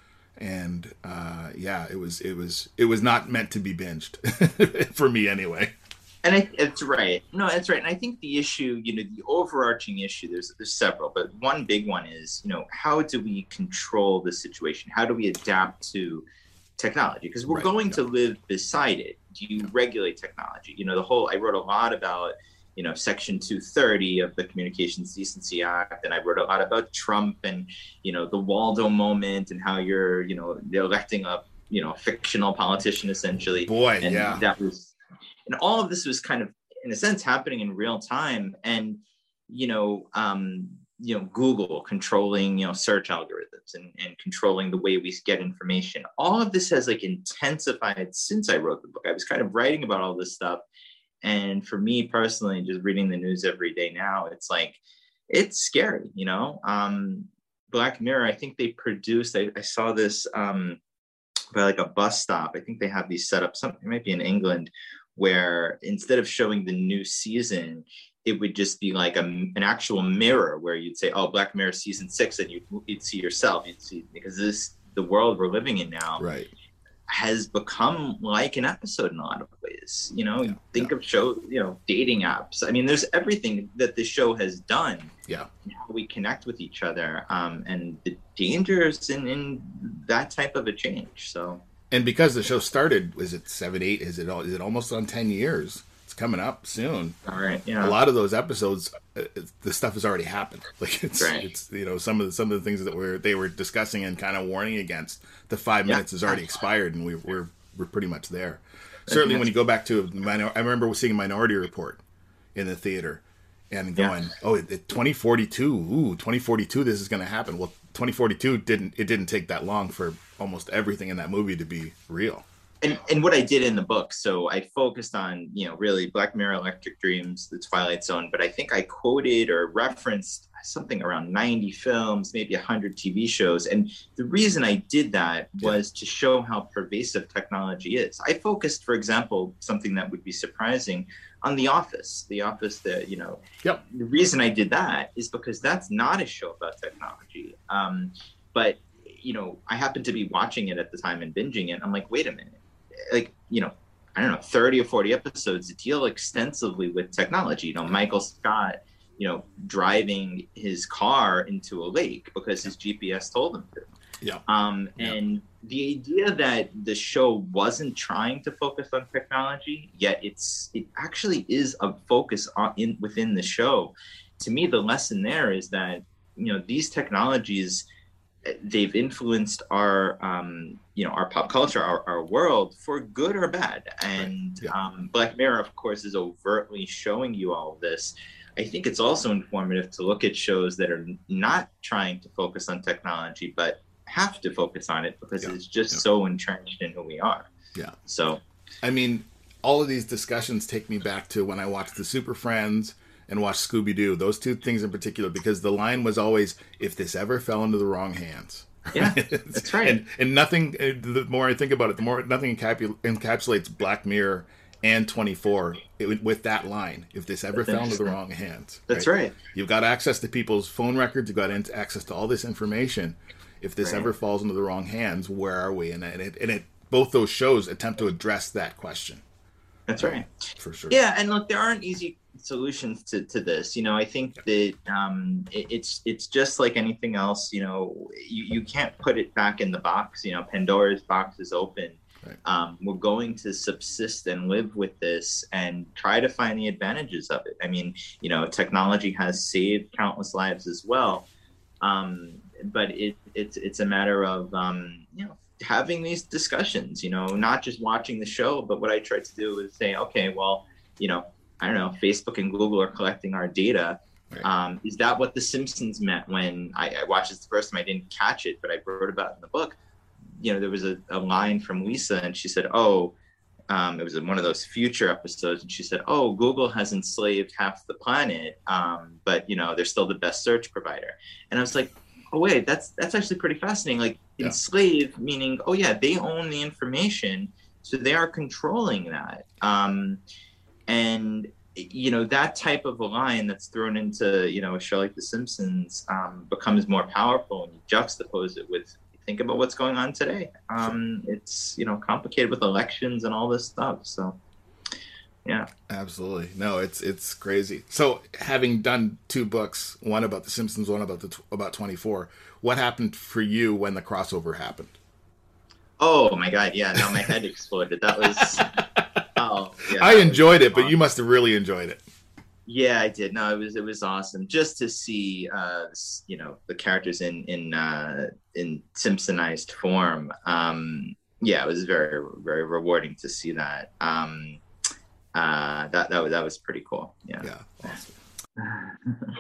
And uh, yeah, it was it was it was not meant to be binged for me anyway. And I, it's right. No, that's right. And I think the issue, you know, the overarching issue, there's there's several, but one big one is, you know, how do we control the situation? How do we adapt to technology? Because we're Right, going yeah. to live beside it. Do you regulate technology? You know, the whole, I wrote a lot about, you know, Section two thirty of the Communications Decency Act, and I wrote a lot about Trump and, you know, the Waldo moment and how you're, you know, they're electing a, you know, fictional politician essentially. Boy, And yeah. that was, and all of this was kind of, in a sense, happening in real time. And, you know, um, you know, Google controlling, you know, search algorithms and, and controlling the way we get information. All of this has like intensified since I wrote the book. I was kind of writing about all this stuff. And for me personally, just reading the news every day now, it's like, it's scary, you know? Um, Black Mirror, I think they produced, I, I saw this um, by like a bus stop. I think they have these set up, something, it might be in England, where instead of showing the new season, it would just be like a, an actual mirror where you'd say, oh, Black Mirror season six, and you'd, you'd see yourself, you'd see, because this, the world we're living in now, Right. has become like an episode in a lot of ways. You know, Yeah, think yeah. of show, you know, dating apps. I mean, there's everything that the show has done. Yeah. How we connect with each other, um, and the dangers in, in that type of a change. So, and because the show started, was it seven, eight? Is it is it almost on ten years? It's coming up soon. All right. Yeah. A lot of those episodes, uh, the stuff has already happened. Like it's, right. it's you know some of the some of the things that we're they were discussing and kind of warning against. The five yeah. minutes has already expired, and we, we're we're pretty much there. Certainly, when you go back to, I remember seeing Minority Report in the theater, and going, yeah. oh, it, it, twenty forty-two, ooh, twenty forty-two, this is going to happen. Well, twenty forty-two didn't it didn't take that long for almost everything in that movie to be real. And and what I did in the book, so I focused on, you know, really Black Mirror, Electric Dreams, The Twilight Zone, but I think I quoted or referenced something around ninety films, maybe one hundred T V shows. And the reason I did that was yeah. to show how pervasive technology is. I focused, for example, something that would be surprising, on The Office. The Office, that, you know, yep. the reason I did that is because that's not a show about technology. Um, but, you know, I happened to be watching it at the time and binging it. I'm like, wait a minute. Like, you know, I don't know, thirty or forty episodes deal extensively with technology. You know, Michael Scott, you know, driving his car into a lake because his G P S told him to. Yeah. Um, yeah. And the idea that the show wasn't trying to focus on technology, yet it's it actually is a focus on in within the show. To me, the lesson there is that, you know, these technologies, they've influenced our, um, you know, our pop culture, our, our world, for good or bad. And right. yeah. um, Black Mirror, of course, is overtly showing you all of this. I think it's also informative to look at shows that are not trying to focus on technology, but have to focus on it because yeah. it's just yeah. so entrenched in who we are. Yeah. So, I mean, all of these discussions take me back to when I watched the Super Friends and watch Scooby-Doo, those two things in particular, because the line was always, if this ever fell into the wrong hands. Yeah, that's right. and, and nothing, the more I think about it, the more nothing encapu- encapsulates Black Mirror and twenty-four it, with that line, if this ever fell into the wrong hands. That's right? right. You've got access to people's phone records, you've got access to all this information. If this right. ever falls into the wrong hands, where are we? And it, and it, both those shows attempt to address that question. That's right. For sure. Yeah, and look, there aren't easy solutions to, to this. You know, I think that um, it, it's it's just like anything else. You know, you, you can't put it back in the box. You know, Pandora's box is open. Right. Um, we're going to subsist and live with this and try to find the advantages of it. I mean, you know, technology has saved countless lives as well. Um, but it, it's it's a matter of, um, you know, having these discussions, you know, not just watching the show, but what I tried to do is say, okay, well, you know, I don't know, Facebook and Google are collecting our data. Right. Um, is that what The Simpsons meant when I, I watched it the first time? I didn't catch it, but I wrote about it in the book. You know, there was a, a line from Lisa and she said, oh, um, it was in one of those future episodes. And she said, oh, Google has enslaved half the planet, um, but, you know, they're still the best search provider. And I was like, oh, wait, that's that's actually pretty fascinating. Like yeah. enslaved, meaning, oh, yeah, they own the information. So they are controlling that. Um, and, you know, that type of a line that's thrown into, you know, a show like The Simpsons um, becomes more powerful when you juxtapose it with, think about what's going on today. Um, it's, you know, complicated with elections and all this stuff. So, yeah. Absolutely. No, it's it's crazy. So having done two books, one about The Simpsons, one about the about twenty-four, what happened for you when the crossover happened? Oh, my God. Yeah. No, my head exploded. That was... oh, yeah, I enjoyed it, but you must have really enjoyed it. Yeah, I did. No, it was it was awesome just to see, uh, you know, the characters in in uh, in Simpsonized form. Um, yeah, it was very very rewarding to see that. Um, uh, that that was that was pretty cool. Yeah. Yeah. Awesome.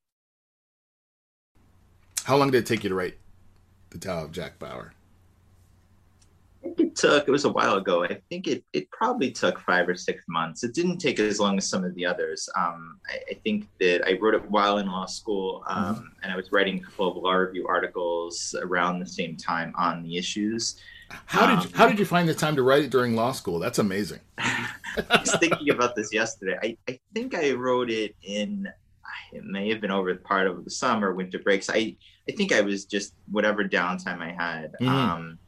How long did it take you to write The Tale of Jack Bauer? I think it took, it was a while ago. I think it, it probably took five or six months. It didn't take as long as some of the others. Um, I, I think that I wrote it while in law school, um, mm-hmm. and I was writing a couple of law review articles around the same time on the issues. How did you, how did you find the time to write it during law school? That's amazing. I was thinking about this yesterday. I, I think I wrote it in, it may have been over part of the summer, winter breaks. I, I think I was just whatever downtime I had. Mm-hmm. Um,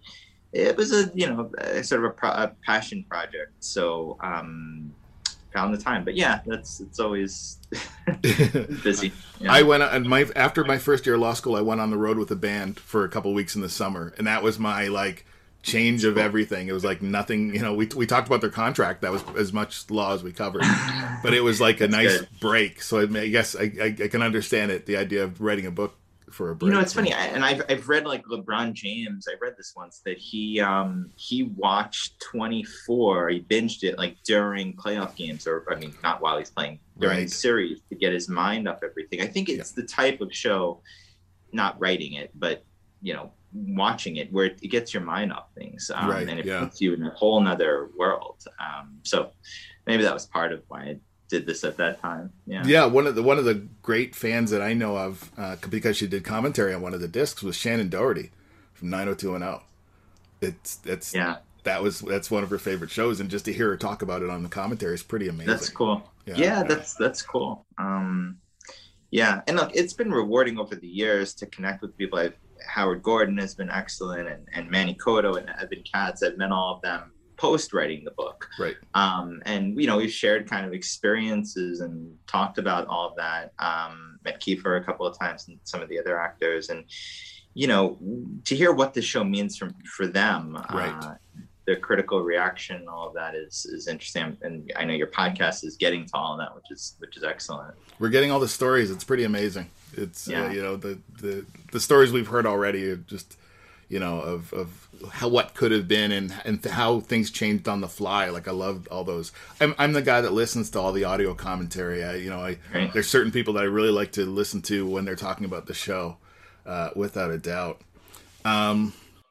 it was a you know a, sort of a, pro- a passion project. So um, found the time, but yeah, that's it's always busy. Yeah. I went on my after my first year of law school. I went on the road with a band for a couple weeks in the summer, and that was my like change of everything. It was like nothing. You know, we we talked about their contract. That was as much law as we covered, but it was like a nice good. break. So I, I guess I, I, I can understand it. The idea of writing a book for a break. You know, it's funny, I, and I've I've read like LeBron James. I read this once that he um he watched twenty-four. He binged it like during playoff games, or I mean, not while he's playing, during right. the series to get his mind off everything. I think it's yeah. the type of show, not writing it, but you know, watching it where it gets your mind off things, um, right. and it yeah. puts you in a whole nother world. Um, so maybe that was part of why I did this at that time. Yeah. Yeah. One of the, one of the great fans that I know of, uh, because she did commentary on one of the discs, was Shannon Doherty from nine oh two one oh. It's, it's, yeah, that was, that's one of her favorite shows. And just to hear her talk about it on the commentary is pretty amazing. That's cool. Yeah. yeah that's, that's cool. Um, yeah. And look, it's been rewarding over the years to connect with people. I've, Howard Gordon has been excellent, and, and Manny Cotto and Evan Katz. I've met all of them post writing the book. Right. Um, and, you know, we've shared kind of experiences and talked about all of that. Um, met Kiefer a couple of times and some of the other actors. And, you know, to hear what the show means from, for them, right. uh, their critical reaction, all of that is is interesting. And I know your podcast is getting to all of that, which is which is excellent. We're getting all the stories. It's pretty amazing. It's, yeah. uh, you know, the, the, the stories we've heard already are just, you know, of, of how, what could have been and, and how things changed on the fly. Like I loved all those. I'm, I'm the guy that listens to all the audio commentary. I, you know, I, right. there's certain people that I really like to listen to when they're talking about the show, uh, without a doubt. Um,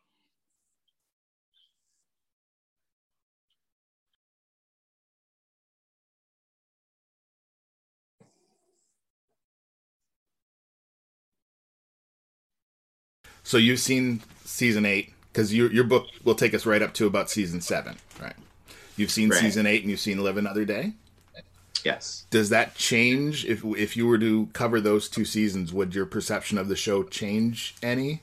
So you've seen season eight, because your your book will take us right up to about season seven, right? You've seen right. season eight, and you've seen Live Another Day. Yes. Does that change if if you were to cover those two seasons? Would your perception of the show change any?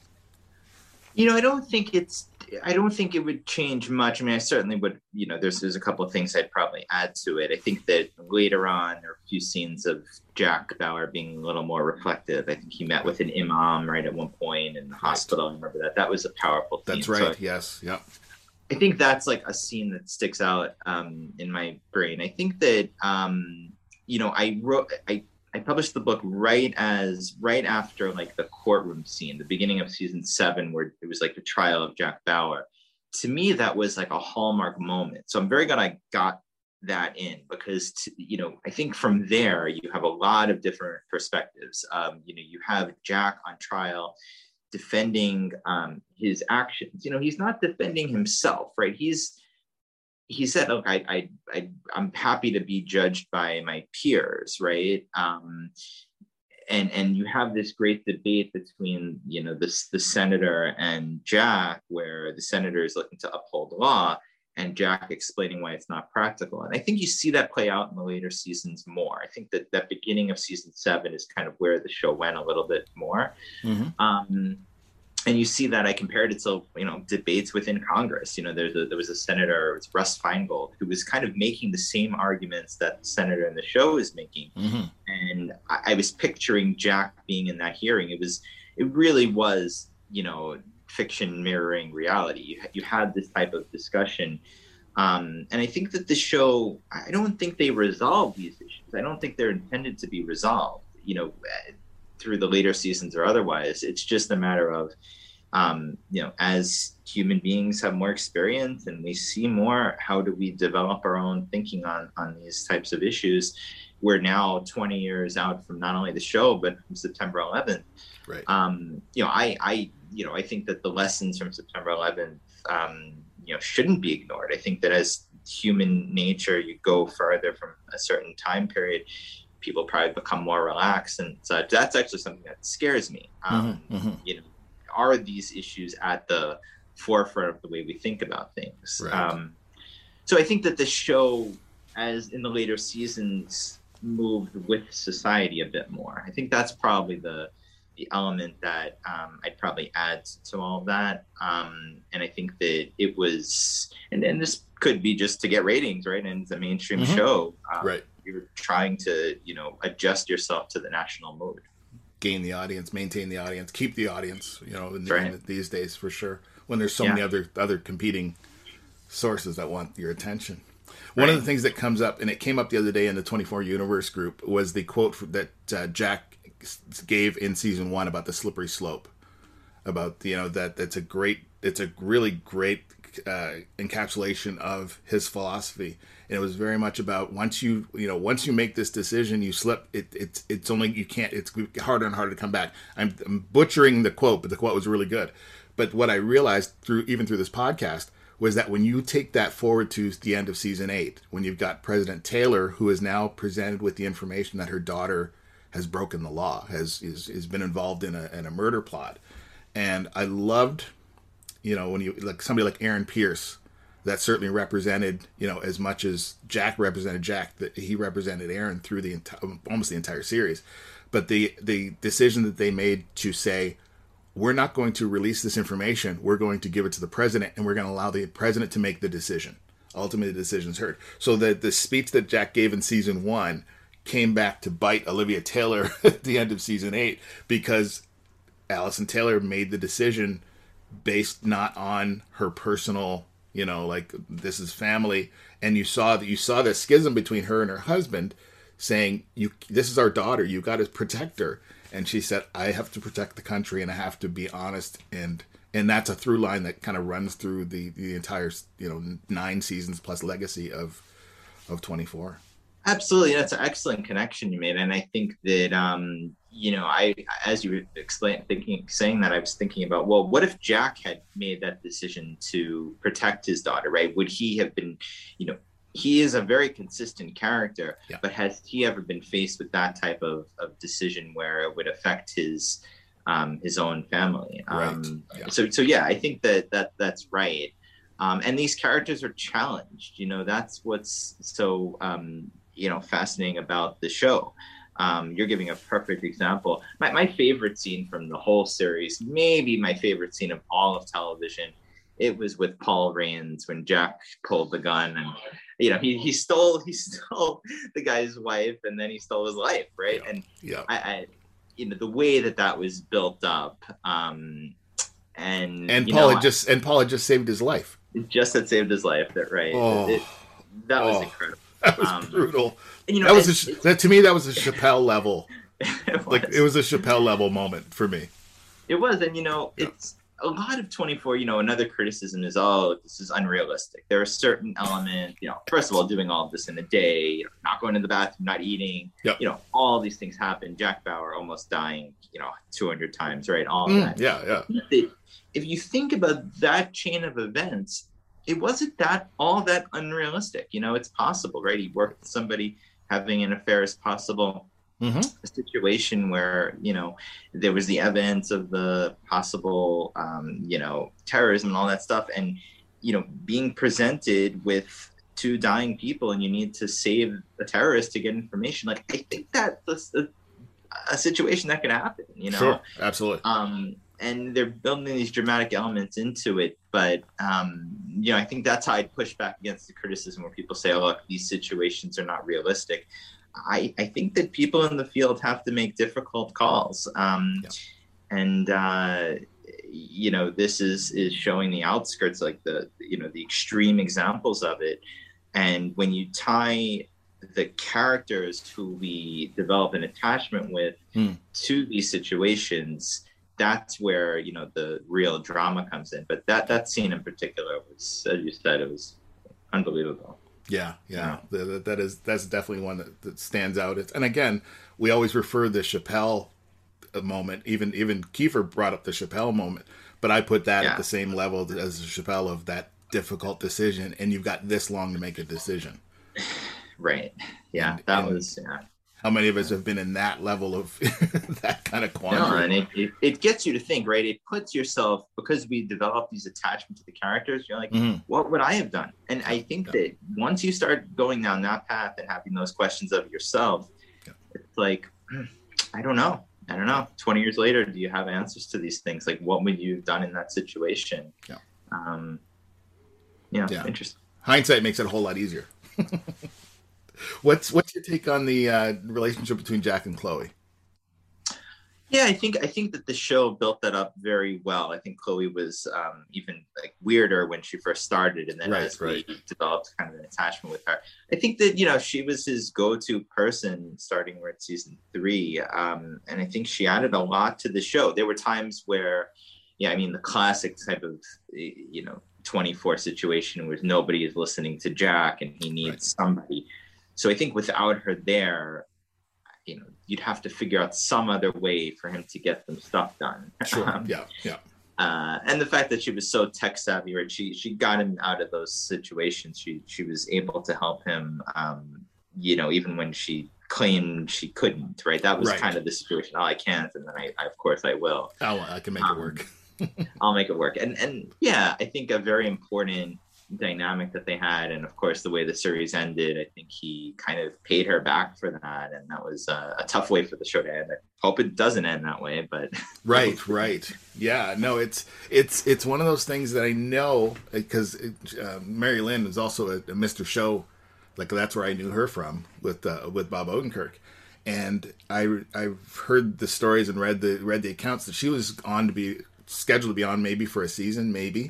You know, I don't think it's. I don't think it would change much. I mean, I certainly would. You know, there's there's a couple of things I'd probably add to it. I think that later on there are a few scenes of Jack Bauer being a little more reflective. I think he met with an imam right at one point in the hospital. I remember that. That was a powerful scene. That's right. So yes. Yep. I think that's like a scene that sticks out um, in my brain. I think that um, you know, I wrote. I I published the book right as right after like the courtroom scene, the beginning of season seven, where it was like the trial of Jack Bauer. To me, that was like a hallmark moment. So I'm very glad I got that in, because to, you know, I think from there you have a lot of different perspectives. Um, you know, you have Jack on trial defending um, his actions. You know, he's not defending himself, right? He's he said, look, I, I, I, I'm happy to be judged by my peers, right? Um, and and you have this great debate between, you know, this the senator and Jack, where the senator is looking to uphold the law, and Jack explaining why it's not practical. And I think you see that play out in the later seasons more. I think that that beginning of season seven is kind of where the show went a little bit more. Mm-hmm. Um, And you see that I compared it to, you know, debates within Congress. You know, there's a, there was a senator, it's Russ Feingold, who was kind of making the same arguments that the senator in the show is making. Mm-hmm. And I, I was picturing Jack being in that hearing. It was, it really was, you know, fiction mirroring reality. You, you had this type of discussion. Um, and I think that the show, I don't think they resolve these issues. I don't think they're intended to be resolved, you know, through the later seasons or otherwise. It's just a matter of, um, you know, as human beings have more experience and we see more, how do we develop our own thinking on, on these types of issues? We're now twenty years out from not only the show, but from September eleventh. Right. Um, you know, I, I, you know, I think that the lessons from September eleventh, um, you know, shouldn't be ignored. I think that as human nature, you go further from a certain time period, people probably become more relaxed, and so that's actually something that scares me. Um, mm-hmm, mm-hmm. You know, are these issues at the forefront of the way we think about things? Right. Um, so I think that the show, as in the later seasons, moved with society a bit more. I think that's probably the the element that um, I'd probably add to all of that. Um, and I think that it was, and, and this could be just to get ratings, right? And it's a mainstream mm-hmm. show. Um, right. You're trying to, you know, adjust yourself to the national mood. Gain the audience, maintain the audience, keep the audience, you know, in, right. in these days for sure. When there's so yeah. many other other competing sources that want your attention. One right. of the things that comes up, and it came up the other day in the twenty-four Universe group, was the quote that uh, Jack gave in season one about the slippery slope. About, you know, that that's a great, it's a really great uh, encapsulation of his philosophy. And it was very much about once you, you know, once you make this decision, you slip. It, it's it's only, you can't, it's harder and harder to come back. I'm, I'm butchering the quote, but the quote was really good. But what I realized through, even through this podcast, was that when you take that forward to the end of season eight, when you've got President Taylor, who is now presented with the information that her daughter has broken the law, has is, has been involved in a, in a murder plot. And I loved, you know, when you, like somebody like Aaron Pierce, that certainly represented, you know, as much as Jack represented Jack, that he represented Aaron through the enti- almost the entire series. But the, the decision that they made to say, we're not going to release this information. We're going to give it to the president, and we're going to allow the president to make the decision. Ultimately, the decision's heard. So the the speech that Jack gave in season one came back to bite Olivia Taylor at the end of season eight, because Allison Taylor made the decision based not on her personal, you know, like, this is family. And you saw that you saw the schism between her and her husband, saying, "You, this is our daughter. You got to protect her." And she said, I have to protect the country, and I have to be honest. And and that's a through line that kind of runs through the, the entire, you know, nine seasons plus legacy of of twenty-four. Absolutely. That's an excellent connection you made. And I think that, um, you know, I, as you explained, thinking, saying that, I was thinking about, well, what if Jack had made that decision to protect his daughter, right? Would he have been, you know, he is a very consistent character, yeah. but has he ever been faced with that type of, of decision where it would affect his um, his own family? Right. Um, yeah. So, so yeah, I think that, that that's right. Um, and these characters are challenged. You know, that's what's so um, you know fascinating about the show. Um, you're giving a perfect example. My, my favorite scene from the whole series, maybe my favorite scene of all of television, it was with Paul Rains when Jack pulled the gun and, you know, he, he stole he stole the guy's wife, and then he stole his life, right? Yeah. And yeah. I, I, you know, the way that that was built up, um, and and you Paul know, had just and Paul had just saved his life. Just had saved his life. That right. Oh, it, that oh, was incredible. That was um, brutal. You know, that was a, that to me that was a Chappelle level. It was. Like it was a Chappelle level moment for me. It was, and you know, yeah. it's. A lot of twenty-four, you know, another criticism is, oh, this is unrealistic. There are certain elements, you know, first of all, doing all of this in a day, you know, not going to the bathroom, not eating, yep. you know, all these things happen. Jack Bauer almost dying, you know, two hundred times, right? All of mm, that. Yeah, yeah. If you think about that chain of events, it wasn't that all that unrealistic. You know, it's possible, right? He worked with somebody, having an affair is possible. Mm-hmm. A situation where, you know, there was the evidence of the possible, um, you know, terrorism and all that stuff. And, you know, being presented with two dying people and you need to save a terrorist to get information. Like, I think that's a, a situation that could happen, you know? Sure, absolutely. Um, and they're building these dramatic elements into it. But, um, you know, I think that's how I'd push back against the criticism where people say, oh, look, these situations are not realistic. I, I think that people in the field have to make difficult calls. Um, yeah. And, uh, you know, this is, is showing the outskirts, like the, you know, the extreme examples of it. And when you tie the characters who we develop an attachment with hmm. to these situations, that's where, you know, the real drama comes in. But that, that scene in particular was, as you said, it was unbelievable. Yeah, yeah, yeah. That, that is that's definitely one that, that stands out. It's, and again, we always refer the Chappelle moment. Even even Kiefer brought up the Chappelle moment, but I put that yeah. at the same level as the Chappelle of that difficult decision. And you've got this long to make a decision. Right. Yeah, and, that and was. Yeah. How many of us have been in that level of that kind of quandary? No, and it, it, it gets you to think, right? It puts yourself, because we develop these attachments to the characters, you're like, mm-hmm. what would I have done? And I think yeah. that once you start going down that path and having those questions of yourself, yeah. it's like, I don't know. I don't know, twenty years later, do you have answers to these things? Like, what would you have done in that situation? Yeah. Um, yeah, yeah. Interesting. Hindsight makes it a whole lot easier. what's what's your take on the uh, relationship between Jack and Chloe? Yeah, I think I think that the show built that up very well. I think Chloe was um, even like weirder when she first started, and then right, as right. we developed kind of an attachment with her, I think that you know she was his go-to person starting with season three, um, and I think she added a lot to the show. There were times where, yeah, I mean the classic type of you know twenty-four situation where nobody is listening to Jack and he needs right. somebody. So I think without her there, you know, you'd have to figure out some other way for him to get some stuff done. Sure. Um, yeah. Yeah. Uh, and the fact that she was so tech savvy, right? She she got him out of those situations. She she was able to help him. Um, you know, even when she claimed she couldn't, right? That was right. kind of the situation. Oh, I can't, and then I, I of course, I will. Oh, I can make um, it work. I'll make it work. And and yeah, I think a very important dynamic that they had, and of course the way the series ended, I think he kind of paid her back for that, and that was uh, a tough way for the show to end. I hope it doesn't end that way, but right right yeah no it's it's it's one of those things that I know because uh, Mary Lynn is also a, a Mister Show, like that's where I knew her from with uh, with Bob Odenkirk, and I I've heard the stories and read the read the accounts that she was on to be scheduled to be on maybe for a season, maybe.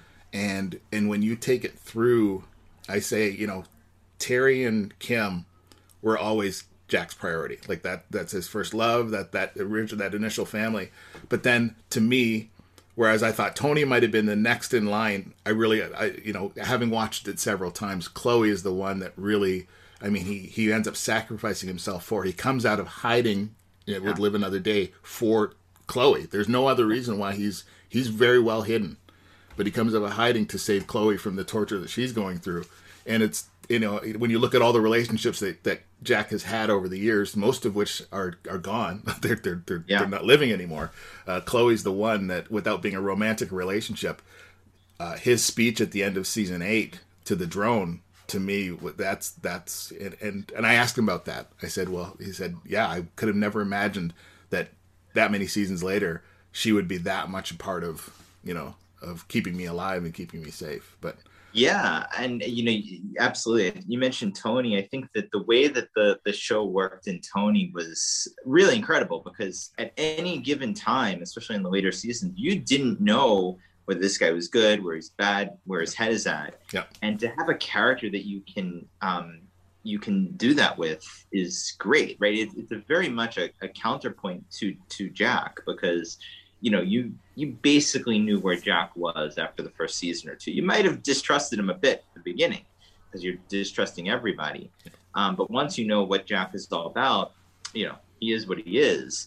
And and when you take it through, I say, you know, Terry and Kim were always Jack's priority. Like that that's his first love, that that original that initial family. But then to me, whereas I thought Tony might have been the next in line, I really I you know, having watched it several times, Chloe is the one that really I mean he he ends up sacrificing himself for. He comes out of hiding, you know, would live another day for Chloe. There's no other reason why he's he's very well hidden. But he comes out of hiding to save Chloe from the torture that she's going through. And it's, you know, when you look at all the relationships that, that Jack has had over the years, most of which are are gone. they're they're they're, yeah. they're not living anymore. Uh, Chloe's the one that, without being a romantic relationship, uh, his speech at the end of season eight to the drone, to me, that's, that's, and, and, and I asked him about that. I said, well, he said, yeah, I could have never imagined that that many seasons later, she would be that much a part of, you know, of keeping me alive and keeping me safe. But yeah, and you know, absolutely. You mentioned Tony. I think that the way that the the show worked in Tony was really incredible, because at any given time, especially in the later seasons, you didn't know whether this guy was good, where he's bad, where his head is at. Yeah. And to have a character that you can um, you can do that with is great, right? It, it's a very much a, a counterpoint to to Jack, because you know, you you basically knew where Jack was after the first season or two. You might have distrusted him a bit at the beginning, because you're distrusting everybody. Um, but once you know what Jack is all about, you know, he is what he is.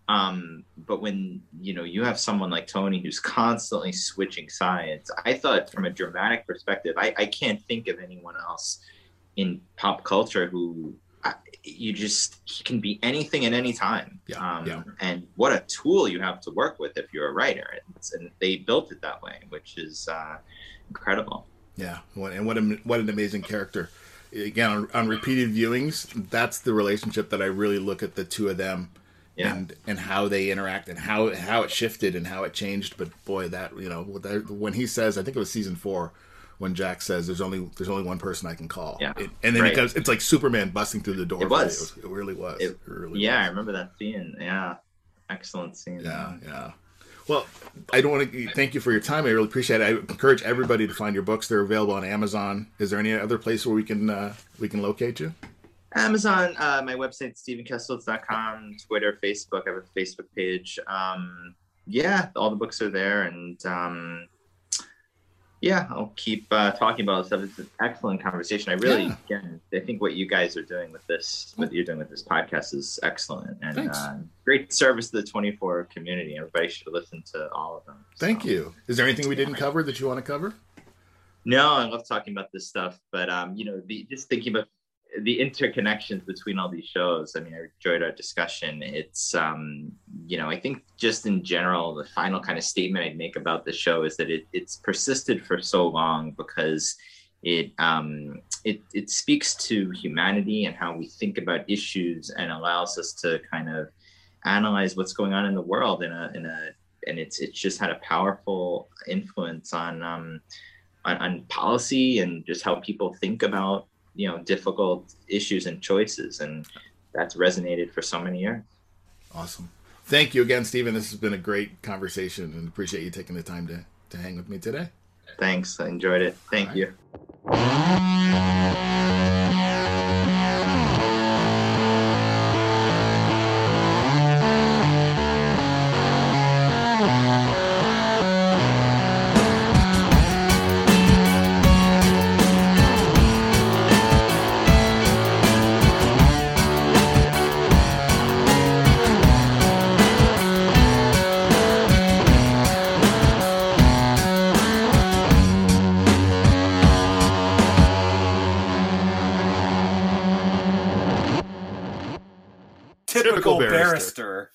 Um, but when, you know, you have someone like Tony who's constantly switching sides, I thought from a dramatic perspective, I, I can't think of anyone else in pop culture who I, you just he can be anything at any time. Yeah, um, yeah. And what a tool you have to work with if you're a writer. It's, and they built it that way, which is uh, incredible. Yeah, and what a, what an amazing character. Again, on, on repeated viewings, that's the relationship that I really look at the two of them, yeah. and and how they interact and how how it shifted and how it changed. But boy, that you know when he says, I think it was season four, when Jack says, "There's only there's only one person I can call," yeah, it, and then right. it goes, it's like Superman busting through the door. It was. It, was, it really was. It, it really yeah, was. I remember that scene. Yeah, excellent scene. Yeah, yeah. Well, I don't want to thank you for your time. I really appreciate it. I encourage everybody to find your books. They're available on Amazon. Is there any other place where we can uh, we can locate you? Amazon, uh, my website, stephen kesselitz dot com, Twitter, Facebook. I have a Facebook page. Um, yeah, all the books are there, and um, yeah, I'll keep uh, talking about stuff. It's an excellent conversation. I really, yeah. again, I think what you guys are doing with this, what you're doing with this podcast is excellent, and uh, great service to the twenty-four community. Everybody should listen to all of them. So. Thank you. Is there anything we didn't cover that you want to cover? No, I love talking about this stuff, but um, you know, the, just thinking about the interconnections between all these shows. I mean, I enjoyed our discussion. It's, um, you know, I think just in general, the final kind of statement I'd make about the show is that it, it's persisted for so long because it, um, it, it speaks to humanity and how we think about issues, and allows us to kind of analyze what's going on in the world in a in a and it's it's just had a powerful influence on um on, on policy and just how people think about, you know, difficult issues and choices, and that's resonated for so many years. Awesome. Thank you again, Stephen. This has been a great conversation, and appreciate you taking the time to, to hang with me today. Thanks. I enjoyed it. Thank All right. you. Typical barrister. barrister.